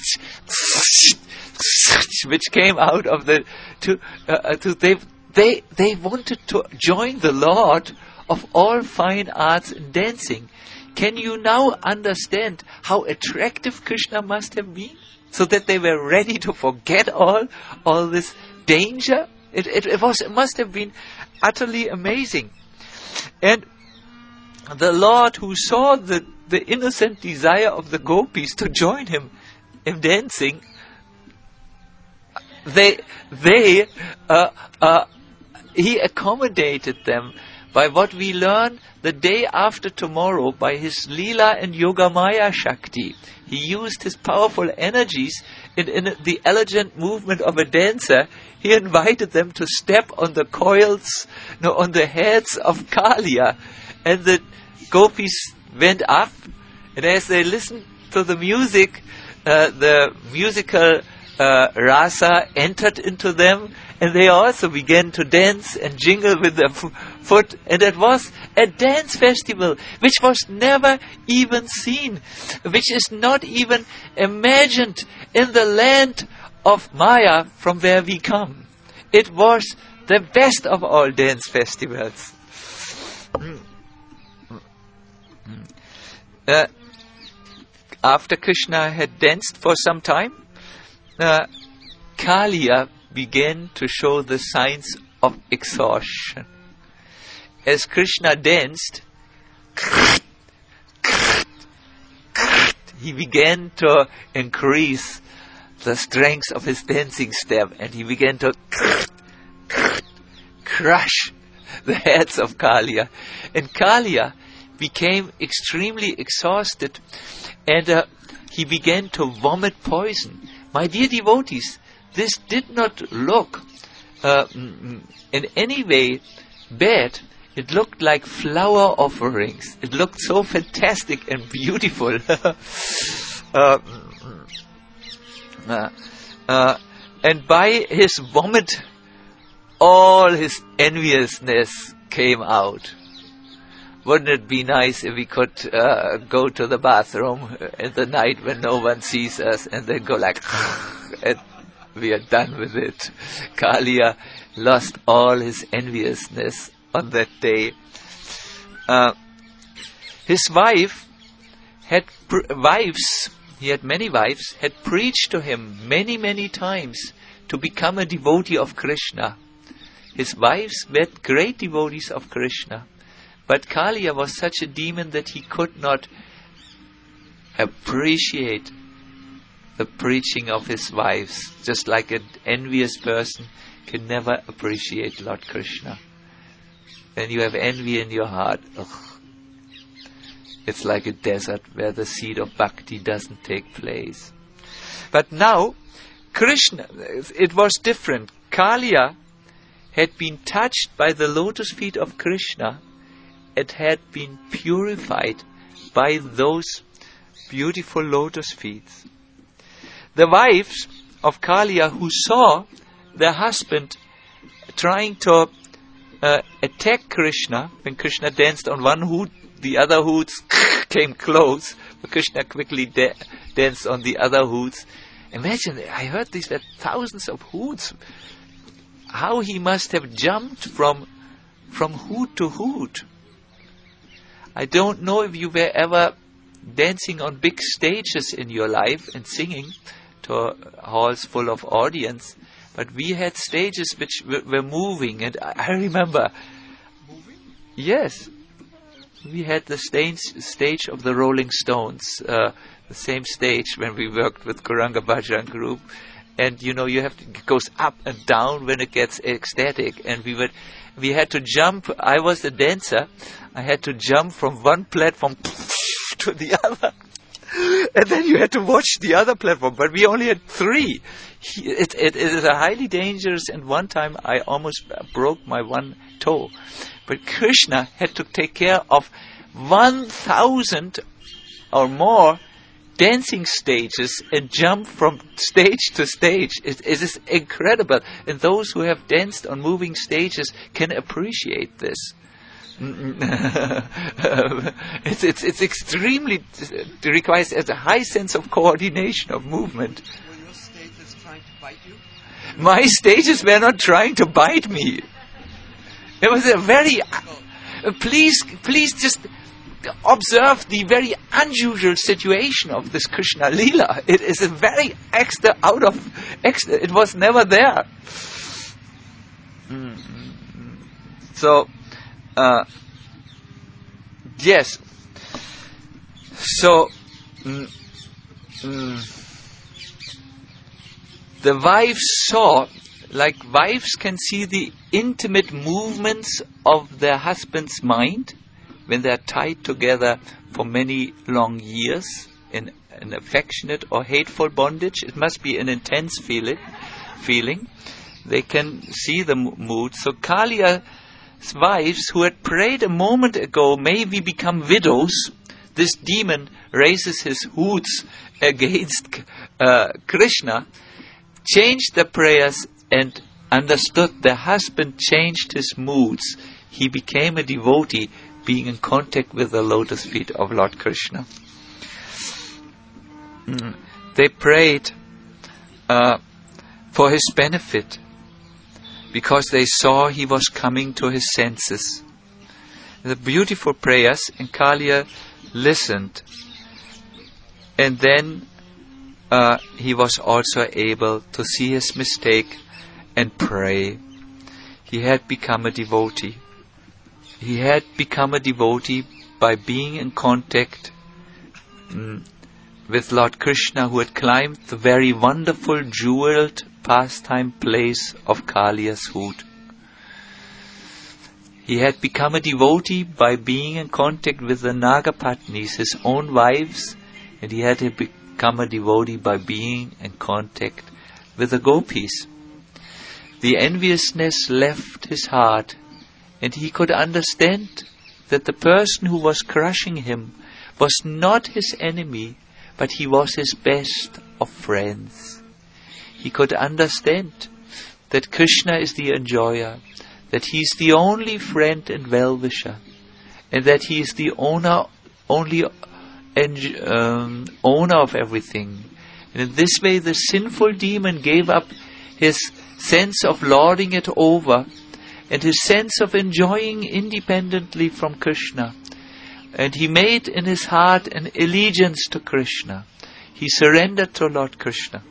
which came out of the to uh, to they they they wanted to join the Lord of all fine arts in dancing. Can you now understand how attractive Krishna must have been? So that they were ready to forget all, all this danger? It, it, it was, it must have been utterly amazing. And the Lord, who saw the, the innocent desire of the gopis to join him in dancing, they, they, uh, uh, he accommodated them by what we learn the day after tomorrow by his Leela and Yogamaya Shakti. He used his powerful energies in, in the elegant movement of a dancer. He invited them to step on the coils, no, on the heads of Kalia. And the gopis went up, and as they listened to the music, uh, the musical uh, rasa entered into them, and they also began to dance and jingle with their f- foot. And it was a dance festival which was never even seen, which is not even imagined in the land of Maya from where we come. It was the best of all dance festivals. Uh, after Krishna had danced for some time, uh, Kalia began to show the signs of exhaustion. As Krishna danced, he began to increase the strength of his dancing step, and he began to crush the heads of Kalia. And Kalia became extremely exhausted, and uh, he began to vomit poison. My dear devotees, this did not look uh, in any way bad. It looked like flower offerings. It looked so fantastic and beautiful. uh, uh, uh, and by his vomit, all his enviousness came out. Wouldn't it be nice if we could uh, go to the bathroom in the night when no one sees us and then go like, and we are done with it. Kalia lost all his enviousness on that day. Uh, his wife had pr- wives, he had many wives, had preached to him many, many times to become a devotee of Krishna. His wives were great devotees of Krishna. But Kalia was such a demon that he could not appreciate the preaching of his wives, just like an envious person can never appreciate Lord Krishna. When you have envy in your heart, ugh, it's like a desert where the seed of bhakti doesn't take place. But now, Krishna, it was different. Kalia had been touched by the lotus feet of Krishna. It had been purified by those beautiful lotus feet. The wives of Kalia who saw their husband trying to uh, attack Krishna, when Krishna danced on one hood, the other hoods came close, but Krishna quickly da- danced on the other hoods. Imagine, I heard these were thousands of hoods. How he must have jumped from from hood to hood. I don't know if you were ever dancing on big stages in your life and singing to halls full of audience, but we had stages which w- were moving, and I, I remember. Moving? Yes. We had the stage, stage of the Rolling Stones, uh, the same stage when we worked with Gauranga Bhajan group, and you know you have to, it goes up and down when it gets ecstatic, and we would we had to jump. I was the dancer. I had to jump from one platform to the other. And then you had to watch the other platform. But we only had three. It, it, it is a highly dangerous, and one time I almost broke my one toe. But Krishna had to take care of one thousand or more dancing stages and jump from stage to stage. It, it is incredible. And those who have danced on moving stages can appreciate this. it's, it's, it's extremely, it requires a high sense of coordination of movement. Were your stages trying to bite you? My stages were not trying to bite me. It was a very, uh, please, please just observe the very unusual situation of this Krishna Leela. It is a very extra, out of, extra, it was never there. Mm-hmm. So, uh, yes. So, mm, mm, the wives saw, like wives can see the intimate movements of their husband's mind when they are tied together for many long years in an affectionate or hateful bondage. It must be an intense feeling. feeling. They can see the mood. So Kalia's wives, who had prayed a moment ago, maybe become widows. This demon raises his hoods against uh, Krishna, changed their prayers and understood their husband changed his moods. He became a devotee, being in contact with the lotus feet of Lord Krishna. Mm. They prayed uh, for his benefit, because they saw he was coming to his senses. The beautiful prayers, and Kalia listened. And then uh, he was also able to see his mistake and pray. He had become a devotee. He had become a devotee by being in contact mm, with Lord Krishna, who had climbed the very wonderful jeweled pastime place of Kalia's hood. He had become a devotee by being in contact with the Nagapatnis, his own wives, and he had become a devotee by being in contact with the gopis. The enviousness left his heart, and he could understand that the person who was crushing him was not his enemy, but he was his best of friends. He could understand that Krishna is the enjoyer, that he is the only friend and well-wisher, and that he is the owner, only en- um, owner of everything. And in this way, the sinful demon gave up his sense of lording it over, and his sense of enjoying independently from Krishna. And he made in his heart an allegiance to Krishna. He surrendered to Lord Krishna.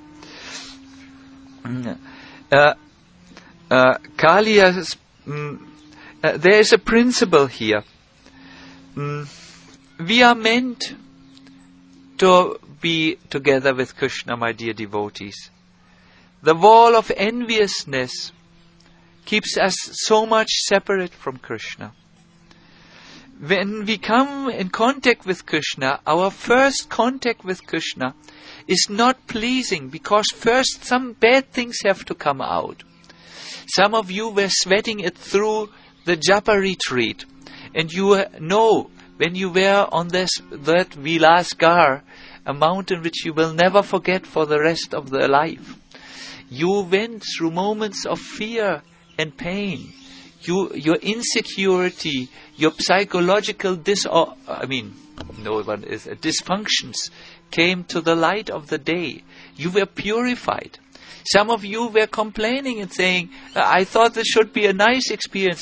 Uh, uh, Kalia's, um, uh, there is a principle here. Um, we are meant to be together with Krishna, my dear devotees. The wall of enviousness keeps us so much separate from Krishna. When we come in contact with Krishna, our first contact with Krishna is not pleasing, because first some bad things have to come out. Some of you were sweating it through the Japa retreat, and you know when you were on this that Vilasgar, a mountain which you will never forget for the rest of their life. You went through moments of fear and pain. You, your insecurity, your psychological dis, I mean, no one is uh, dysfunctions came to the light of the day. You were purified. Some of you were complaining and saying, I thought this should be a nice experience.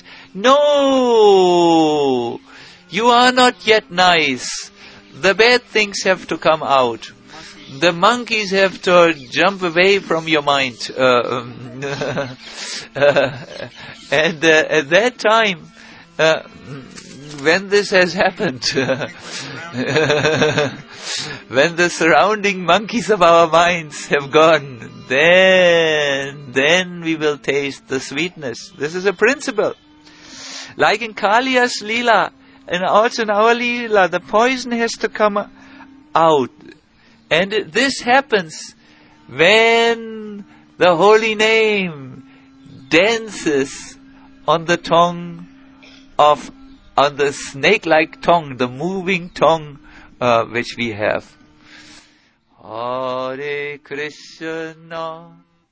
No! You are not yet nice. The bad things have to come out. The monkeys have to jump away from your mind. Uh, um, uh, and uh, at that time, uh, when this has happened, when the surrounding monkeys of our minds have gone, then, then we will taste the sweetness. This is a principle. Like in Kalia's Leela, and also in our Leela, the poison has to come out. And this happens when the holy name dances on the tongue of, on the snake-like tongue, the moving tongue uh, which we have. Hare Krishna,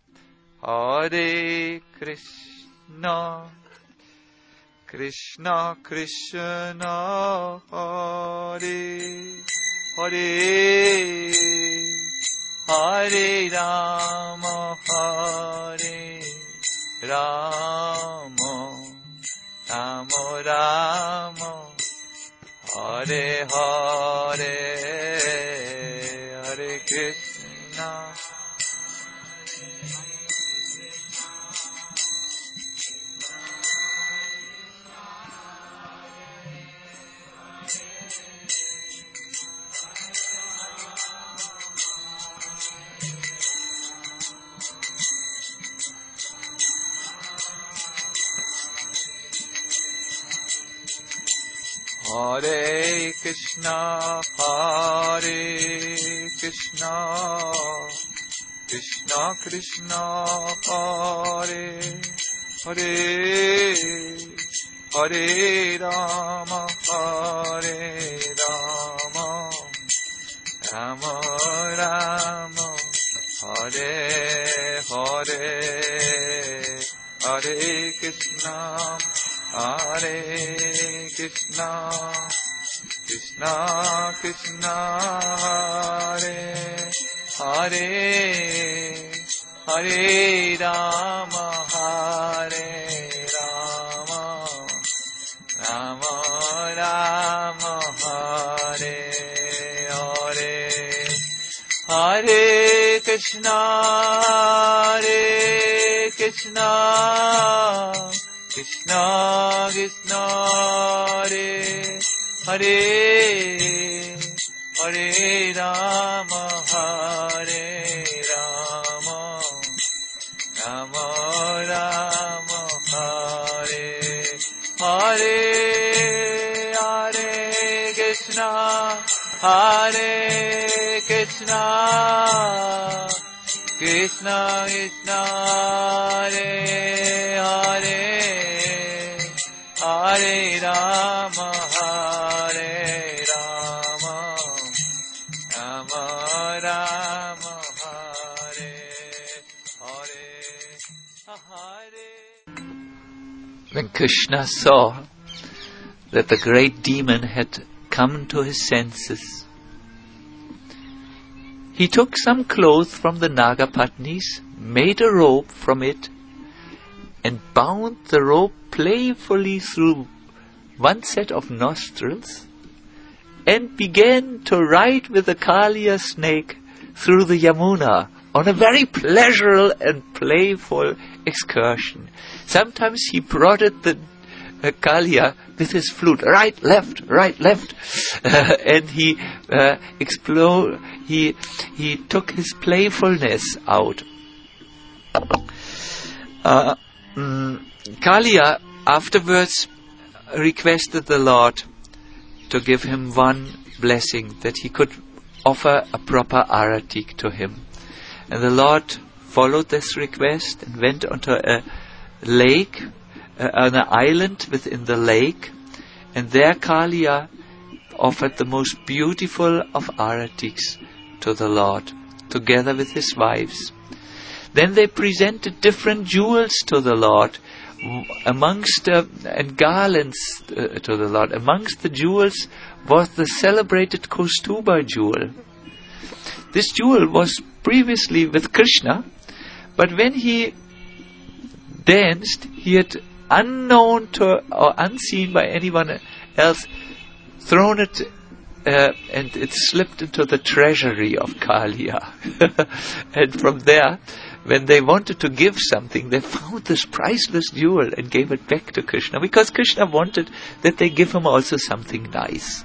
Hare Krishna, Krishna Krishna, Hare Hare, Hare Rama, Hare Rama, Rama Rama, Hare Hare Hare, Hare Krishna, Hare Krishna, Hare Krishna, Krishna Krishna, Hare Hare, Hare Rama, Hare Rama, Rama Rama, Hare Hare, Hare Krishna, Hare Krishna, Krishna Krishna, Hare Hare, Hare Rama, Hare Rama, Rama Rama, Hare Hare, Hare Krishna, Hare Krishna, Krishna Krishna, Hare Hare, Hare Rama, Hare Rama, Rama Rama, Hare Hare, Hare Krishna, Hare Krishna, Krishna Krishna, Hare Hare, Hare Rama, Hare Rama, Rama Rama, Hare Hare, Hare. When Krishna saw that the great demon had come to his senses, he took some cloth from the Nagapatnis, made a rope from it, and bound the rope playfully through one set of nostrils, and began to ride with the Kaliya snake through the Yamuna on a very pleasurable and playful excursion. Sometimes he prodded the uh, Kaliya with his flute, right, left, right, left, uh, and he uh, explode. He he took his playfulness out. Uh, um, Kaliya afterwards requested the Lord to give him one blessing, that he could offer a proper aratik to him. And the Lord followed this request and went onto a lake, uh, on an island within the lake, and there Kaliya offered the most beautiful of aratiks to the Lord, together with his wives. Then they presented different jewels to the Lord, amongst uh, and garlands uh, to the Lord. Amongst the jewels was the celebrated Kaustuba jewel. This jewel was previously with Krishna, but when he danced, he had, unknown to or unseen by anyone else, thrown it uh, and it slipped into the treasury of Kaliya. And from there, when they wanted to give something, they found this priceless jewel and gave it back to Krishna, because Krishna wanted that they give him also something nice.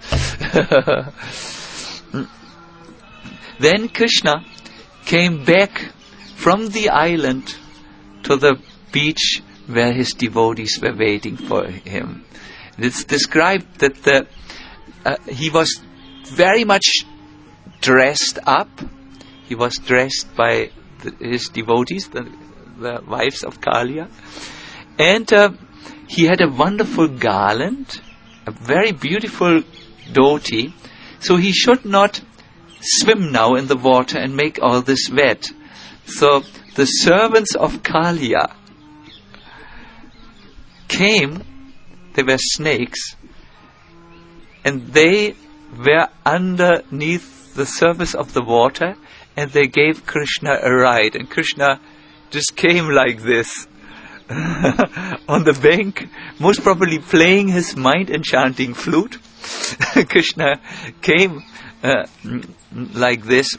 Then Krishna came back from the island to the beach where his devotees were waiting for him. It's described that the, uh, he was very much dressed up. He was dressed by the, his devotees, the, the wives of Kaliya. And uh, he had a wonderful garland, a very beautiful dhoti. So he should not swim now in the water and make all this wet. So the servants of Kaliya came, they were snakes, and they were underneath the surface of the water, and they gave Krishna a ride. And Krishna just came like this on the bank, most probably playing his mind enchanting flute. Krishna came uh, like this,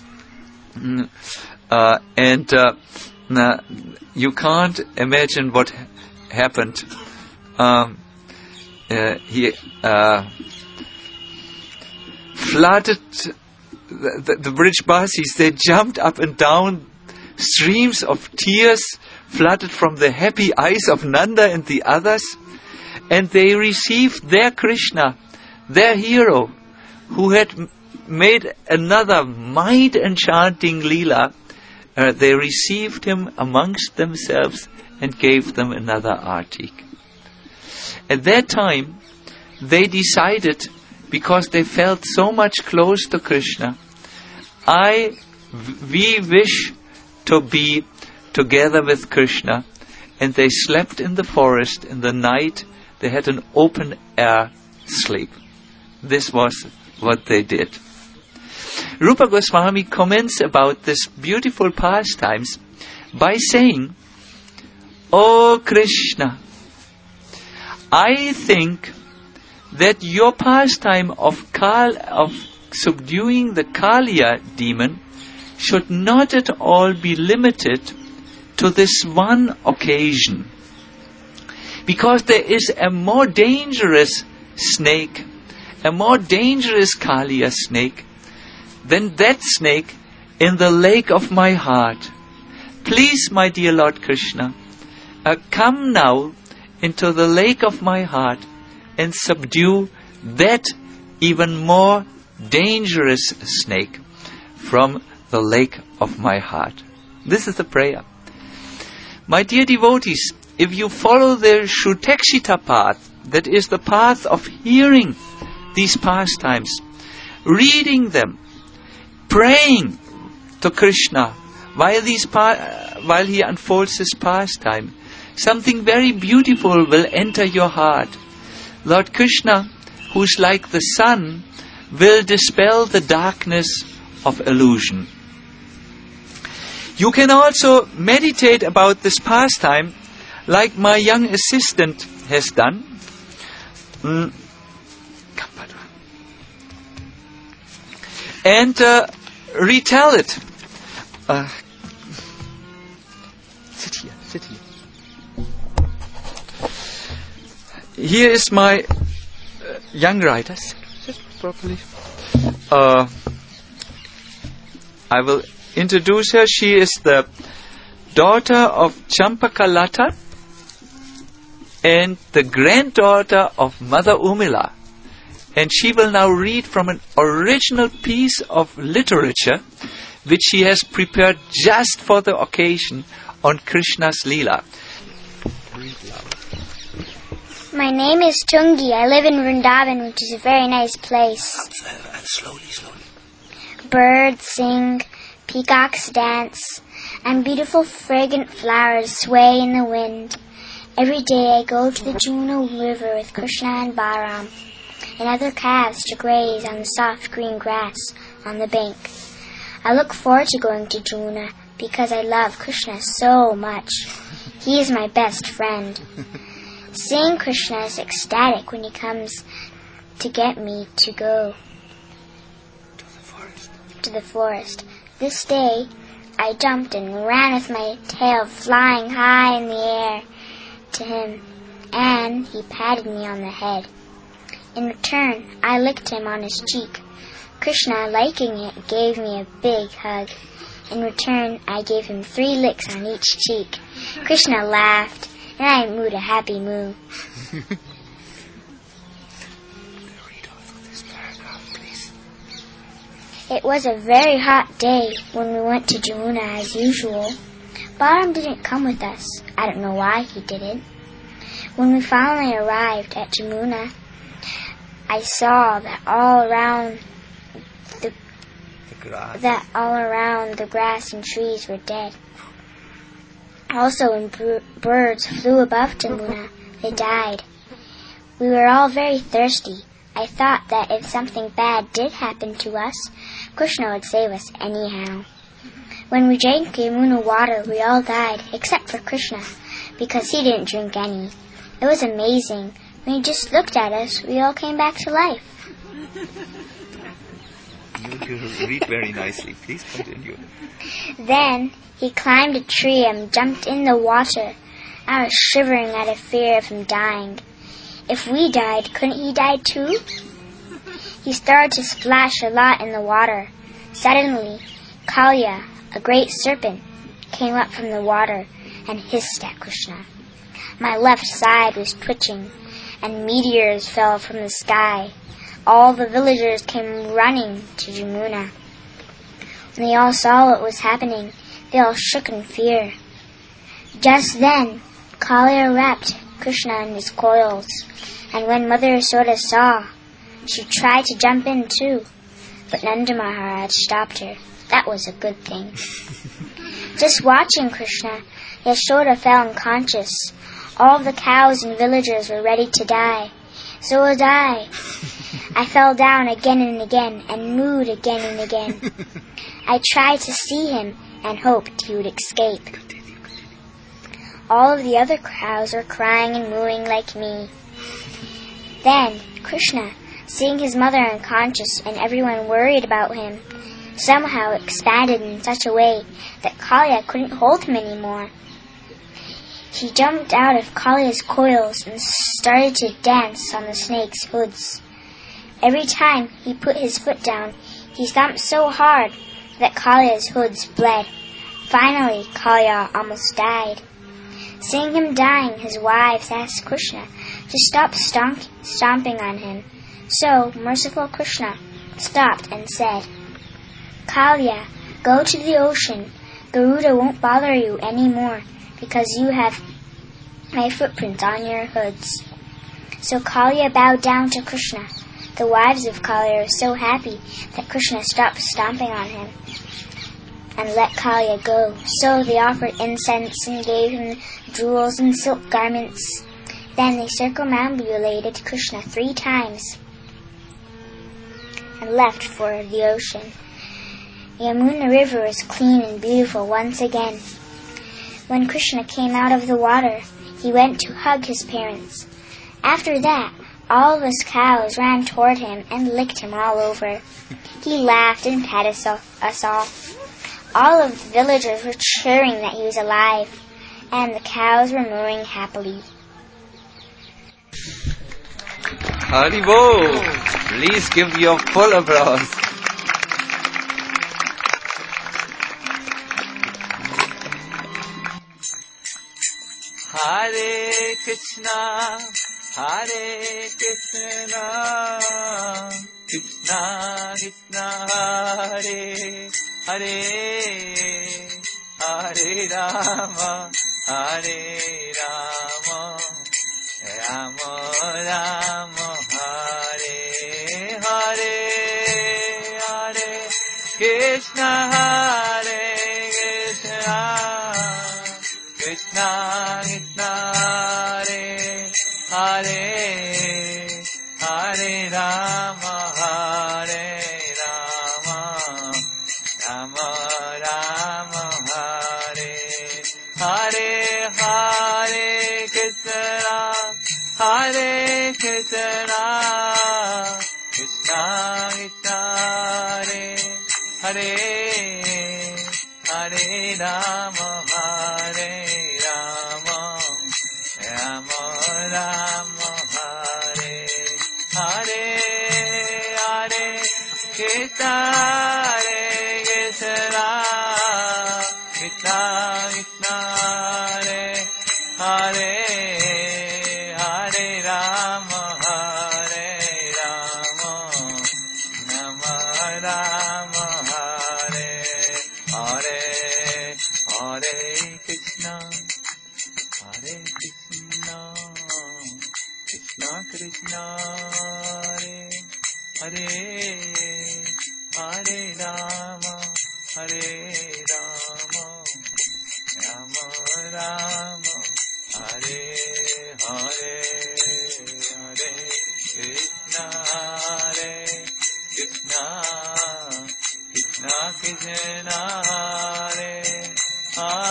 uh, and uh, uh, you can't imagine what ha- happened. Um, uh, he uh, flooded the, the, the Brijbasis. They jumped up and down. Streams of tears flooded from the happy eyes of Nanda and the others, and they received their Krishna, their hero, who had m- made another mind-enchanting Leela. Uh, they received him amongst themselves and gave them another artik. At that time, they decided, because they felt so much close to Krishna, I, we wish to be together with Krishna, and they slept in the forest in the night. They had an open air sleep. This was what they did. Rupa Goswami comments about this beautiful pastimes by saying, "O Krishna, I think that your pastime of Kal of subduing the Kaliya demon should not at all be limited to this one occasion, because there is a more dangerous snake, a more dangerous Kaliya snake than that snake in the lake of my heart. Please, my dear Lord Krishna, uh, come now into the lake of my heart and subdue that even more dangerous snake from the lake of my heart." This is the prayer. My dear devotees, if you follow the Shrutekshita path, that is the path of hearing these pastimes, reading them, praying to Krishna while these pa- while he unfolds his pastime, something very beautiful will enter your heart. Lord Krishna, who's like the sun, will dispel the darkness of illusion. You can also meditate about this pastime like my young assistant has done. Mm. And uh, retell it. Uh, sit here, sit here. Here is my uh, young writer. Sit, sit properly. Uh, I will introduce her. She is the daughter of Champakalata and the granddaughter of Mother Urmila. And she will now read from an original piece of literature which she has prepared just for the occasion on Krishna's Leela. My name is Tungi. I live in Vrindavan, which is a very nice place. Slowly, slowly. Birds sing, peacocks dance, and beautiful fragrant flowers sway in the wind. Every day I go to the Jumna River with Krishna and Balaram and other calves to graze on the soft green grass on the bank. I look forward to going to Jumna because I love Krishna so much. He is my best friend. Seeing Krishna is ecstatic when he comes to get me to go To the forest. to the forest. This day, I jumped and ran with my tail flying high in the air to him, and he patted me on the head. In return, I licked him on his cheek. Krishna, liking it, gave me a big hug. In return, I gave him three licks on each cheek. Krishna laughed, and I mooed a happy moo. Read off this paragraph, please. It was a very hot day when we went to Jamuna as usual. Balaram didn't come with us. I don't know why he didn't. When we finally arrived at Jamuna, I saw that all around the, The grass. that all around the grass and trees were dead. Also, when br- birds flew above Jamuna, they died. We were all very thirsty. I thought that if something bad did happen to us, Krishna would save us anyhow. When we drank Yamuna water, we all died, except for Krishna, because he didn't drink any. It was amazing. When he just looked at us, we all came back to life. You, you read very nicely. Please continue. Then he climbed a tree and jumped in the water. I was shivering out of fear of him dying. If we died, couldn't he die too? He started to splash a lot in the water. Suddenly, Kalya, a great serpent, came up from the water and hissed at Krishna. My left side was twitching, and meteors fell from the sky. All the villagers came running to Jamuna. When they all saw what was happening, they all shook in fear. Just then, Kalya wrapped Krishna in his coils, and when Mother Yashoda saw, she tried to jump in too, but Nanda Maharaj stopped her. That was a good thing. Just watching Krishna, Yashoda fell unconscious. All the cows and villagers were ready to die. So was I. I fell down again and again and mooed again and again. I tried to see him and hoped he would escape. All of the other cows were crying and mooing like me. Then Krishna, seeing his mother unconscious and everyone worried about him, somehow expanded in such a way that Kalya couldn't hold him anymore. He jumped out of Kalya's coils and started to dance on the snake's hoods. Every time he put his foot down, he stomped so hard that Kalya's hoods bled. Finally, Kalya almost died. Seeing him dying, his wives asked Krishna to stop stomp- stomping on him. So, merciful Krishna stopped and said, Kalya, go to the ocean. Garuda won't bother you anymore because you have my footprints on your hoods. So Kalya bowed down to Krishna. The wives of Kalya were so happy that Krishna stopped stomping on him and let Kalya go. So they offered incense and gave him jewels and silk garments. Then they circumambulated Krishna three times and left for the ocean. Yamuna River was clean and beautiful once again. When Krishna came out of the water, he went to hug his parents. After that, all of his cows ran toward him and licked him all over. He laughed and patted us all. All of the villagers were cheering that he was alive, and the cows were mooing happily. Haribol! Please give your full applause. Hare Krishna, Hare Krishna, Krishna Krishna, Hare Hare, Hare Rama, Hare Rama, Rama Rama, Hare Hare, Hare Krishna, Hare Krishna, Krishna Krishna, Hare Hare, Hare Rama, Hare Rama, Rama Rama, Hare Hare, Hare Krishna, Hare Krishna, Krishna Krishna, Hare Hare, Hare Rama, Hare Rama, Rama Rama, Hare Hare, Hare Krishna, Hare Krishna, Krishna Krishna, Hare Hare, Hare Rama, Hare Rama, Rama Rama, Hare Hare, Hare Krishna, Hare Krishna, Krishna Krishna, Hare Hare, Hare Rama, Hare Rama, Rama Rama, Hare Hare, Hare Krishna, Hare Krishna, Krishna Krishna, Hare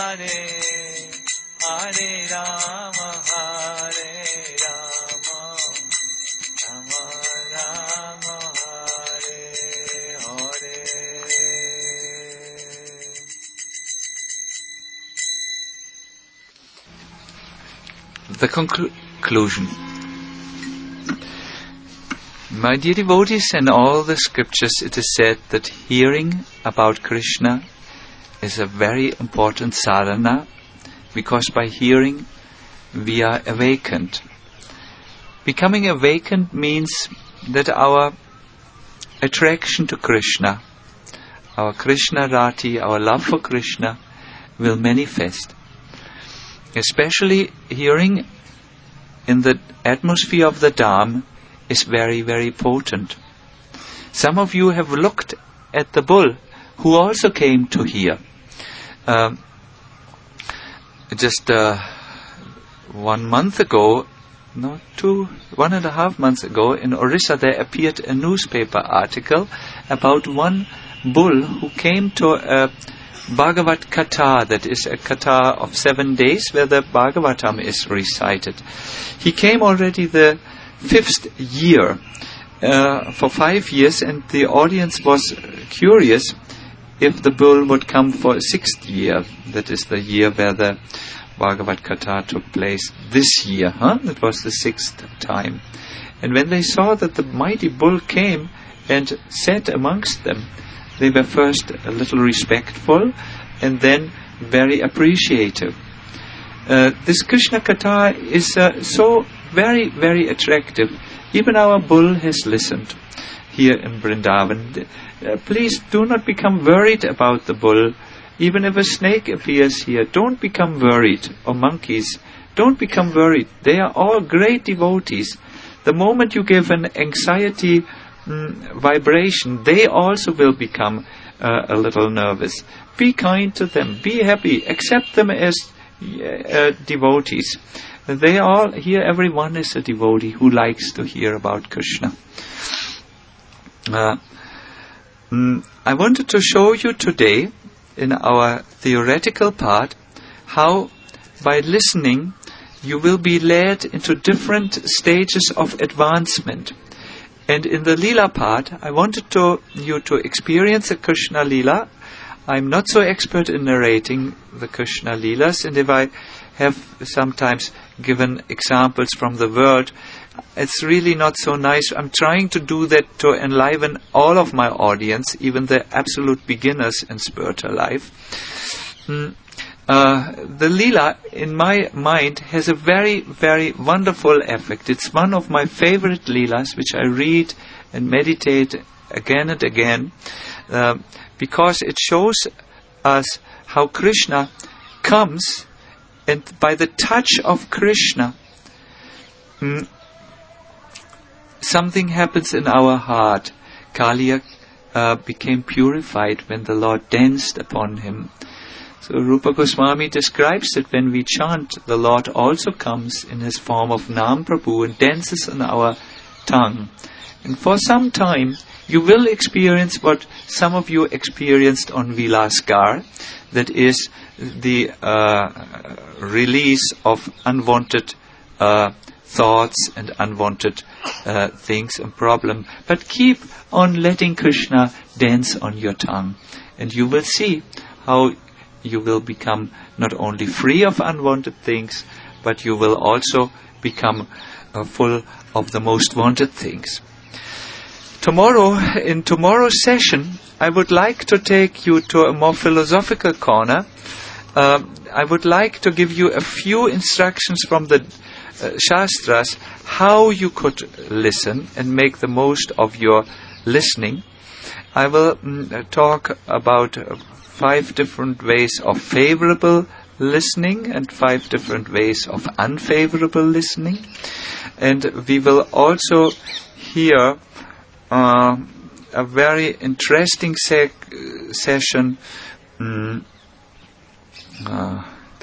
Hare, Hare Rama, Hare Rama, the conclu- conclusion. My dear devotees, in all the scriptures it is said that hearing about Krishna is a very important sadhana, because by hearing we are awakened. Becoming awakened means that our attraction to Krishna, our Krishna Rati, our love for Krishna will manifest. Especially hearing in the atmosphere of the Dham is very, very potent. Some of you have looked at the bull who also came to hear. Um, just uh, one month ago, no, two, one and a half months ago, in Orissa there appeared a newspaper article about one bull who came to a Bhagavat Katha, that is a Katha of seven days where the Bhagavatam is recited. He came already the fifth year, uh, for five years, and the audience was curious if the bull would come for a sixth year, that is the year where the Bhagavat Katha took place this year. Huh? It was the sixth time. And when they saw that the mighty bull came and sat amongst them, they were first a little respectful and then very appreciative. Uh, this Krishna Katha is uh, so very, very attractive. Even our bull has listened here in Vrindavan. Uh, please do not become worried about the bull. Even if a snake appears here, don't become worried. Or monkeys, don't become worried. They are all great devotees. The moment you give an anxiety mm, vibration, they also will become uh, a little nervous. Be kind to them. Be happy. Accept them as uh, devotees. They all, here everyone is a devotee who likes to hear about Krishna. Uh, mm, I wanted to show you today, in our theoretical part, how by listening you will be led into different stages of advancement. And in the Leela part, I wanted to, you to experience a Krishna Leela. I'm not so expert in narrating the Krishna Leelas, and if I have sometimes given examples from the world, it's really not so nice. I'm trying to do that to enliven all of my audience, even the absolute beginners in spiritual life. Mm. Uh, the Leela, in my mind, has a very, very wonderful effect. It's one of my favorite Leelas, which I read and meditate again and again, uh, because it shows us how Krishna comes, and by the touch of Krishna, mm, something happens in our heart. Kaliya uh, became purified when the Lord danced upon him. So Rupa Goswami describes that when we chant, the Lord also comes in his form of Nam Prabhu and dances on our tongue. And for some time, you will experience what some of you experienced on Vilaskar, that is the uh, release of unwanted uh, thoughts and unwanted uh, things and problems. But keep on letting Krishna dance on your tongue, and you will see how you will become not only free of unwanted things, but you will also become uh, full of the most wanted things. Tomorrow, in tomorrow's session, I would like to take you to a more philosophical corner. Uh, I would like to give you a few instructions from the uh, Shastras, how you could listen and make the most of your listening. I will mm, talk about uh, five different ways of favorable listening and five different ways of unfavorable listening. And we will also hear uh, a very interesting sec- session mm, uh,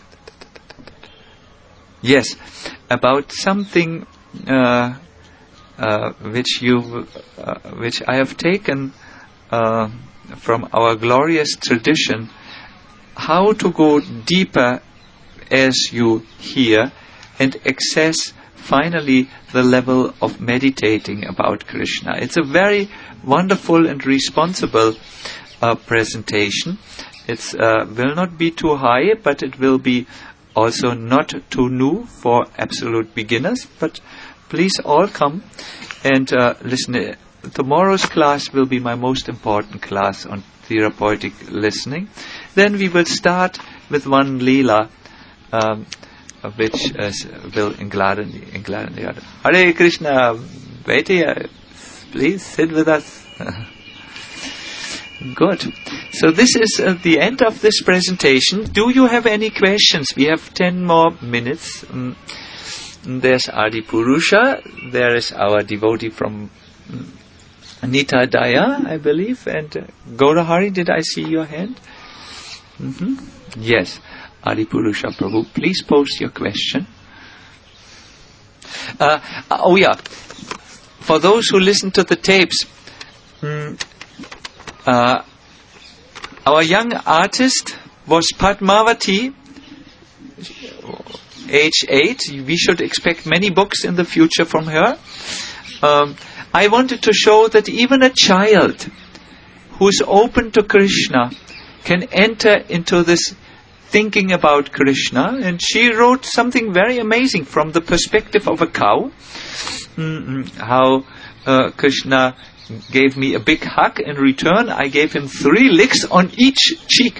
yes, about something uh, uh, which you, uh, which I have taken uh, from our glorious tradition, how to go deeper as you hear and access finally the level of meditating about Krishna. It's a very wonderful and responsible uh, presentation. It uh, will not be too high, but it will be also not too new for absolute beginners, but please all come and uh, listen. Tomorrow's class will be my most important class on therapeutic listening. Then we will start with one Leela, um, which uh, will engladen the other. Hare Krishna, wait here. Please sit with us. Good. So this is uh, the end of this presentation. Do you have any questions? We have ten more minutes. Um, there's Adi Purusha. There is our devotee from um, Anita Daya, I believe. And uh, Gaurahari, did I see your hand? Mm-hmm. Yes. Adi Purusha Prabhu, please post your question. Uh, oh yeah. For those who listen to the tapes, um, Uh, our young artist was Padmavati, age eight. We should expect many books in the future from her. Um, I wanted to show that even a child who is open to Krishna can enter into this thinking about Krishna. And she wrote something very amazing from the perspective of a cow. Mm-hmm. How uh, Krishna gave me a big hug. In return, I gave him three licks on each cheek.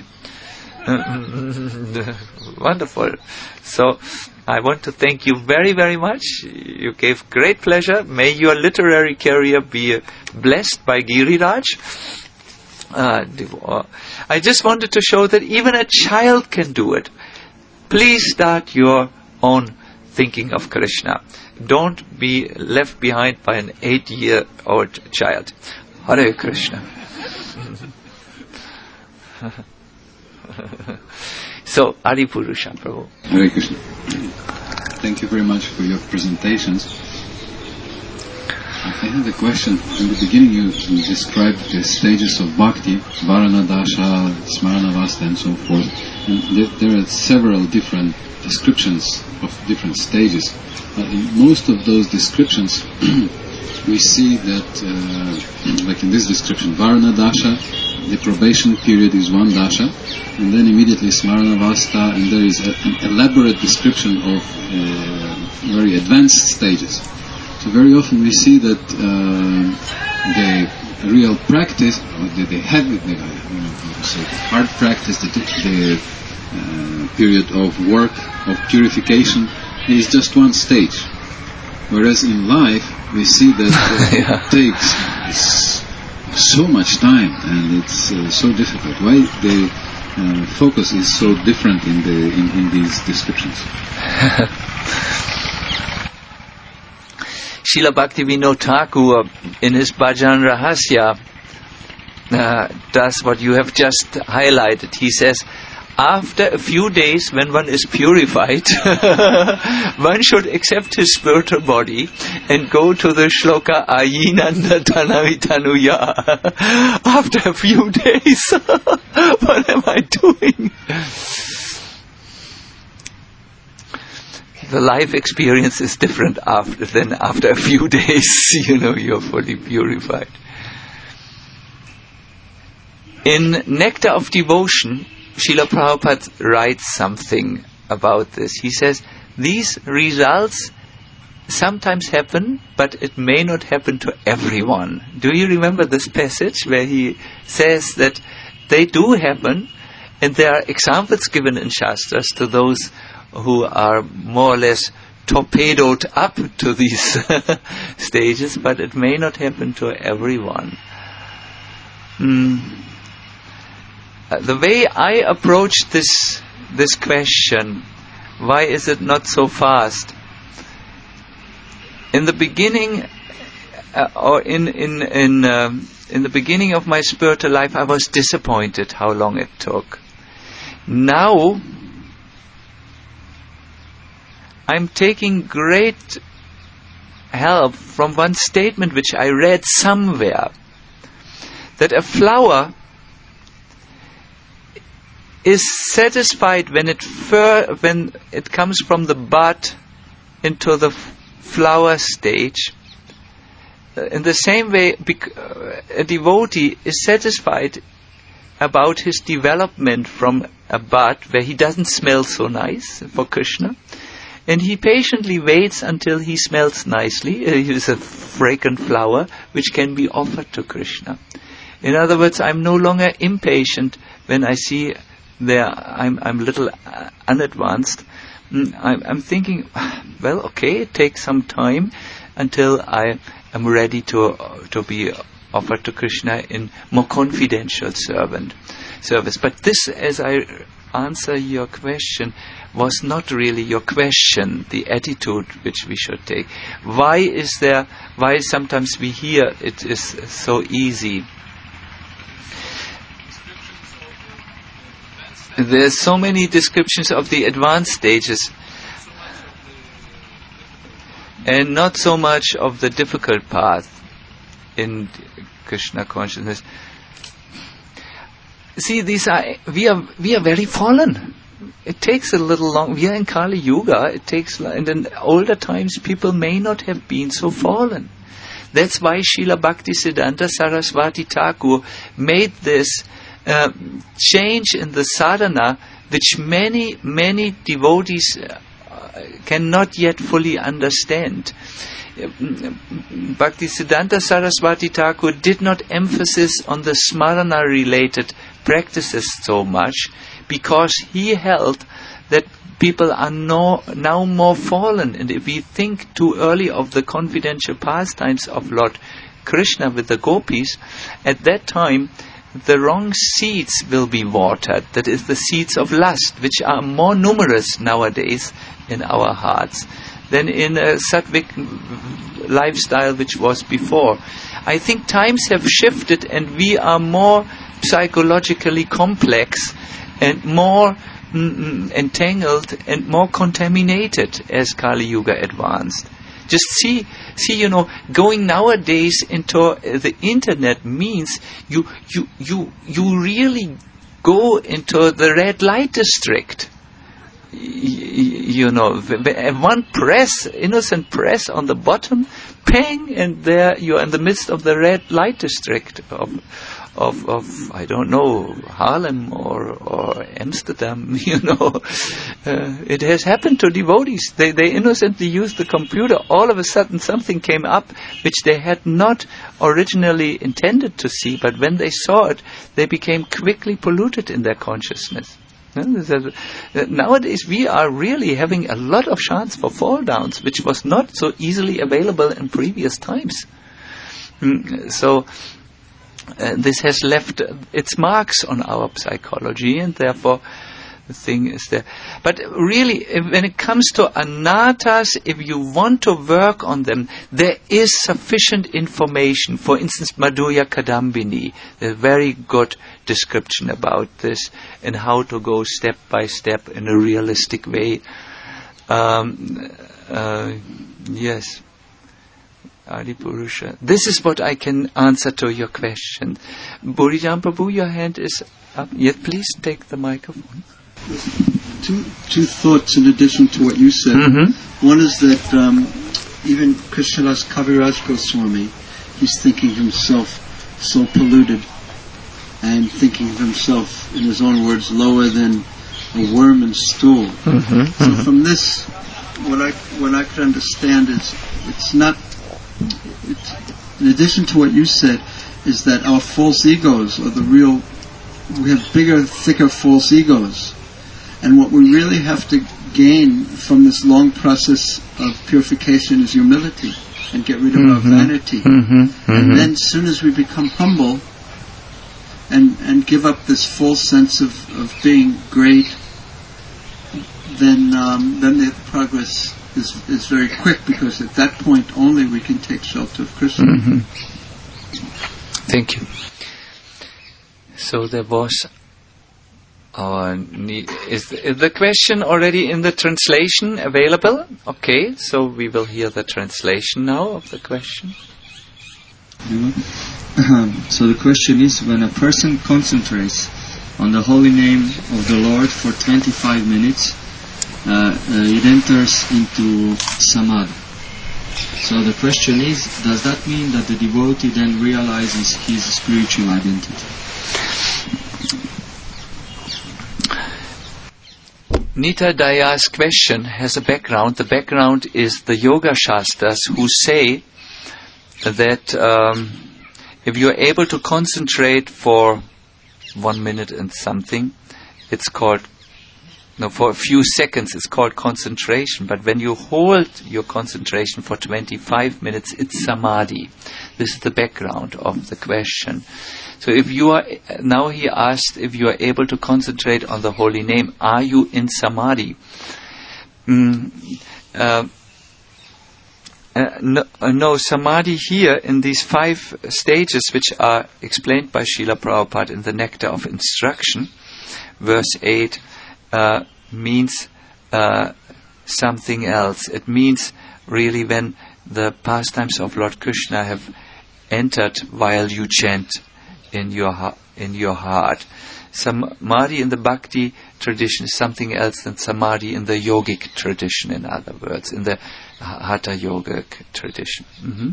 Wonderful. So, I want to thank you very, very much. You gave great pleasure. May your literary career be blessed by Giriraj. Uh, I just wanted to show that even a child can do it. Please start your own thinking of Krishna. Don't be left behind by an eight-year-old child. Hare Krishna. So, Adi Purusha Prabhu. Hare Krishna. Thank you very much for your presentations. I have a question. In the beginning you, you described the stages of bhakti, Varana Dasha, Smaranavasta and so forth. And there, there are several different descriptions of different stages. Uh, in most of those descriptions, we see that, uh, like in this description, Varana Dasha, the probation period is one dasha, and then immediately Smaranavasta, and there is a, an elaborate description of uh, very advanced stages. So very often we see that uh, the real practice, or the, the heavy, the, you know, how to say, the hard practice, the, the uh, period of work, of purification, is just one stage. Whereas in life, we see that uh, yeah. it takes so much time and it's uh, so difficult. Why the uh, focus is so different in the in, in these descriptions? Srila Bhaktivinoda Thakur, in his Bhajan Rahasya, uh, does what you have just highlighted. He says, after a few days, when one is purified, one should accept his spiritual body and go to the shloka Ayinanda Tanavitanuya. After a few days, what am I doing? The life experience is different after than after a few days. You know, you're fully purified. In Nectar of Devotion, Srila Prabhupada writes something about this. He says, these results sometimes happen, but it may not happen to everyone. Do you remember this passage where he says that they do happen, and there are examples given in Shastras to those who are more or less torpedoed up to these stages, but it may not happen to everyone. Mm. Uh, the way I approach this this question, why is it not so fast? In the beginning, uh, or in in in um, in the beginning of my spiritual life, I was disappointed how long it took. Now, I'm taking great help from one statement which I read somewhere, that a flower is satisfied when it fir- when it comes from the bud into the f- flower stage. Uh, in the same way, bec- uh, a devotee is satisfied about his development from a bud where he doesn't smell so nice for Krishna. And he patiently waits until he smells nicely. Uh, he is a fragrant flower which can be offered to Krishna. In other words, I'm no longer impatient when I see there I'm I'm a little uh, unadvanced. Mm, I'm, I'm thinking, well, okay, it takes some time until I am ready to uh, to be offered to Krishna in more confidential servant service. But this, as I answer your question, was not really your question, the attitude which we should take. Why is there, why sometimes we hear it is so easy? There's so many descriptions of the advanced stages and not so much of the difficult path in Krishna consciousness. See, these are we are we are very fallen. It takes a little long. We are in Kali Yuga. It takes, and in older times, people may not have been so fallen. That's why Srila Bhaktisiddhanta Saraswati Thakur made this uh, change in the sadhana, which many many devotees uh, cannot yet fully understand. Bhaktisiddhanta Saraswati Thakur did not emphasize on the smarana-related practices so much, because he held that people are no, now more fallen, and if we think too early of the confidential pastimes of Lord Krishna with the gopis, at that time the wrong seeds will be watered. That is the seeds of lust, which are more numerous nowadays in our hearts than in a sattvic lifestyle which was before. I think times have shifted and we are more psychologically complex and more mm, entangled and more contaminated as Kali Yuga advanced. Just see, see, you know, going nowadays into the internet means you, you, you, you really go into the red light district. You know, one press, innocent press on the bottom, pang, and there you are in the midst of the red light district of, of, of I don't know, Harlem or or Amsterdam. You know, uh, it has happened to devotees. They they innocently used the computer. All of a sudden, something came up which they had not originally intended to see. But when they saw it, they became quickly polluted in their consciousness. Nowadays we are really having a lot of chance for fall downs, which was not so easily available in previous times. Mm, so uh, this has left its marks on our psychology, and therefore the thing is there. But really, if, when it comes to anarthas, if you want to work on them, there is sufficient information. For instance, Madhurya Kadambini, a very good description about this and how to go step by step in a realistic way. Um, uh, yes. Adipurusha. This is what I can answer to your question. Burijan Prabhu, your hand is up. Yes, please take the microphone. Two two thoughts in addition to what you said. Mm-hmm. One is that um, even Krishnadas Kaviraj Goswami, he's thinking himself so polluted and thinking of himself, in his own words, lower than a worm in stool. Mm-hmm. So Mm-hmm. from this, what I what I could understand is it's not. It's, in addition to what you said, is that our false egos are the real. We have bigger, thicker false egos. And what we really have to gain from this long process of purification is humility, and get rid of Mm-hmm. our vanity. Mm-hmm. Mm-hmm. And then, as soon as we become humble and and give up this false sense of, of being great, then um, then the progress is is very quick, because at that point only we can take shelter of Krishna. Mm-hmm. Thank you. So there was our need. Is the, is the question already in the translation available? Okay, so we will hear the translation now of the question. So the question is, when a person concentrates on the holy name of the Lord for twenty-five minutes, uh, uh, it enters into samadhi. So the question is, does that mean that the devotee then realizes his spiritual identity? Nita Daya's question has a background. The background is the Yoga Shastras, who say that um, if you are able to concentrate for one minute and something, it's called, no, for a few seconds it's called concentration. But when you hold your concentration for twenty-five minutes, it's samadhi. This is the background of the question. So if you are, now he asked if you are able to concentrate on the holy name, are you in samadhi? Mm, uh, uh, no, uh, no, samadhi here in these five stages, which are explained by Srila Prabhupada in the Nectar of Instruction, verse eight, uh, means uh, something else. It means really when the pastimes of Lord Krishna have entered while you chant in your ha- in your heart. Samadhi in the Bhakti tradition is something else than samadhi in the yogic tradition, in other words, in the Hatha Yogic tradition. Mm-hmm.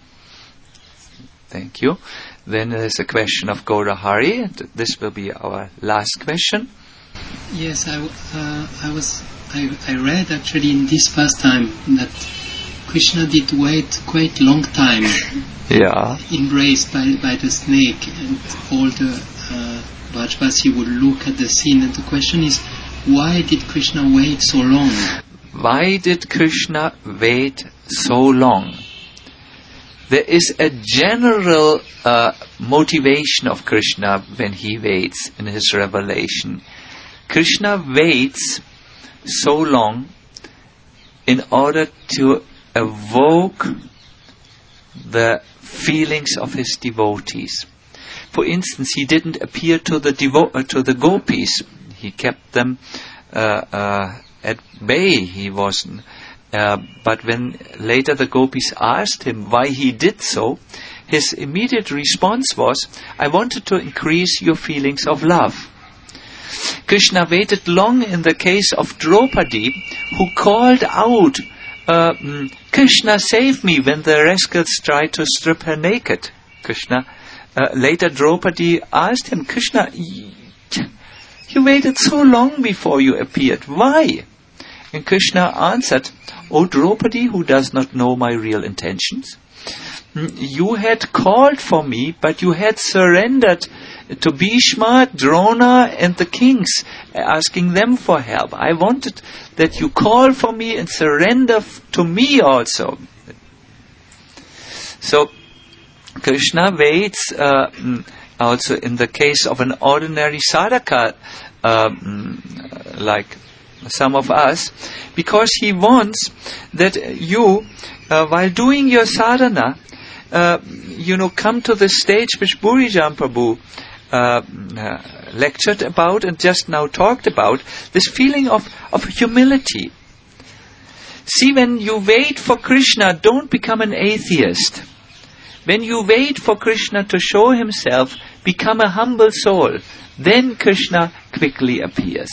Thank you. Then there's a question of Gaurahari, and this will be our last question. Yes, I, uh, I was I, I read actually in this pastime that Krishna did wait quite long time, yeah, embraced by by the snake, and all the uh, Brajvasi would look at the scene. And the question is, why did Krishna wait so long? Why did Krishna wait so long? There is a general uh, motivation of Krishna when he waits in his revelation. Krishna waits so long in order to evoke the feelings of his devotees. For instance, he didn't appear to the devo- uh, to the gopis. He kept them uh, uh, at bay. He wasn't. Uh, but when later the gopis asked him why he did so, his immediate response was, "I wanted to increase your feelings of love." Krishna waited long in the case of Draupadi, who called out, uh, "Krishna, save me," when the rascals tried to strip her naked. Krishna, uh, later Draupadi asked him, "Krishna, you waited so long before you appeared. Why?" And Krishna answered, "O Draupadi, who does not know my real intentions, you had called for me, but you had surrendered to Bhishma, Drona, and the kings, asking them for help. I wanted that you call for me and surrender f- to me also." So, Krishna waits uh, also in the case of an ordinary sadhaka, um, like some of us, because he wants that you, uh, while doing your sadhana, uh, you know, come to the stage which Burijan Prabhu uh, uh, lectured about and just now talked about, this feeling of, of humility. See, when you wait for Krishna, don't become an atheist. When you wait for Krishna to show himself, become a humble soul. Then Krishna quickly appears.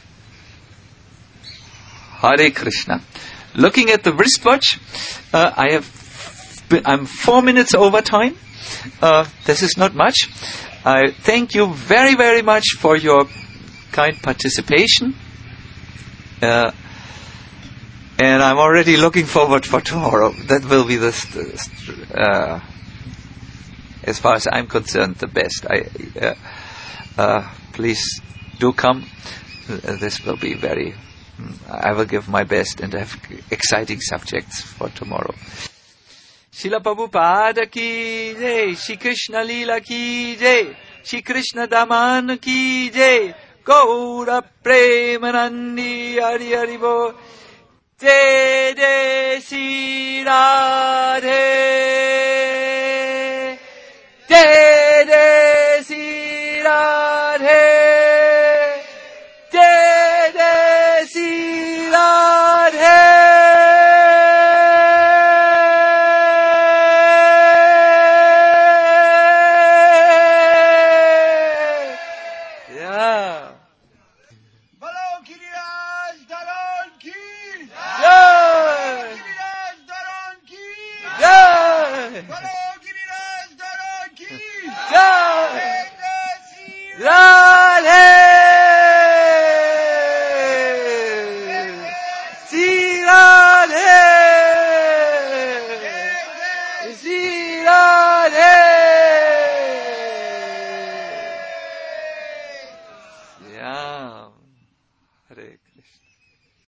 Hare Krishna. Looking at the wristwatch, uh, I have been, I'm four minutes over time. Uh, this is not much. I thank you very, very much for your kind participation. Uh, and I'm already looking forward for tomorrow. That will be the, st- uh, as far as I'm concerned, the best. I, uh, uh, please do come. Uh, this will be very... I will give my best and have exciting subjects for tomorrow. Srila Prabhupada ki jai, Shri Krishna Leela ki jai, Shri Krishna Daman ki jai, Gaura Premanandi Hari Hari Bo, Jai Jai Shri Radhe, Jai Jai Shri Radhe. Hare Krishna.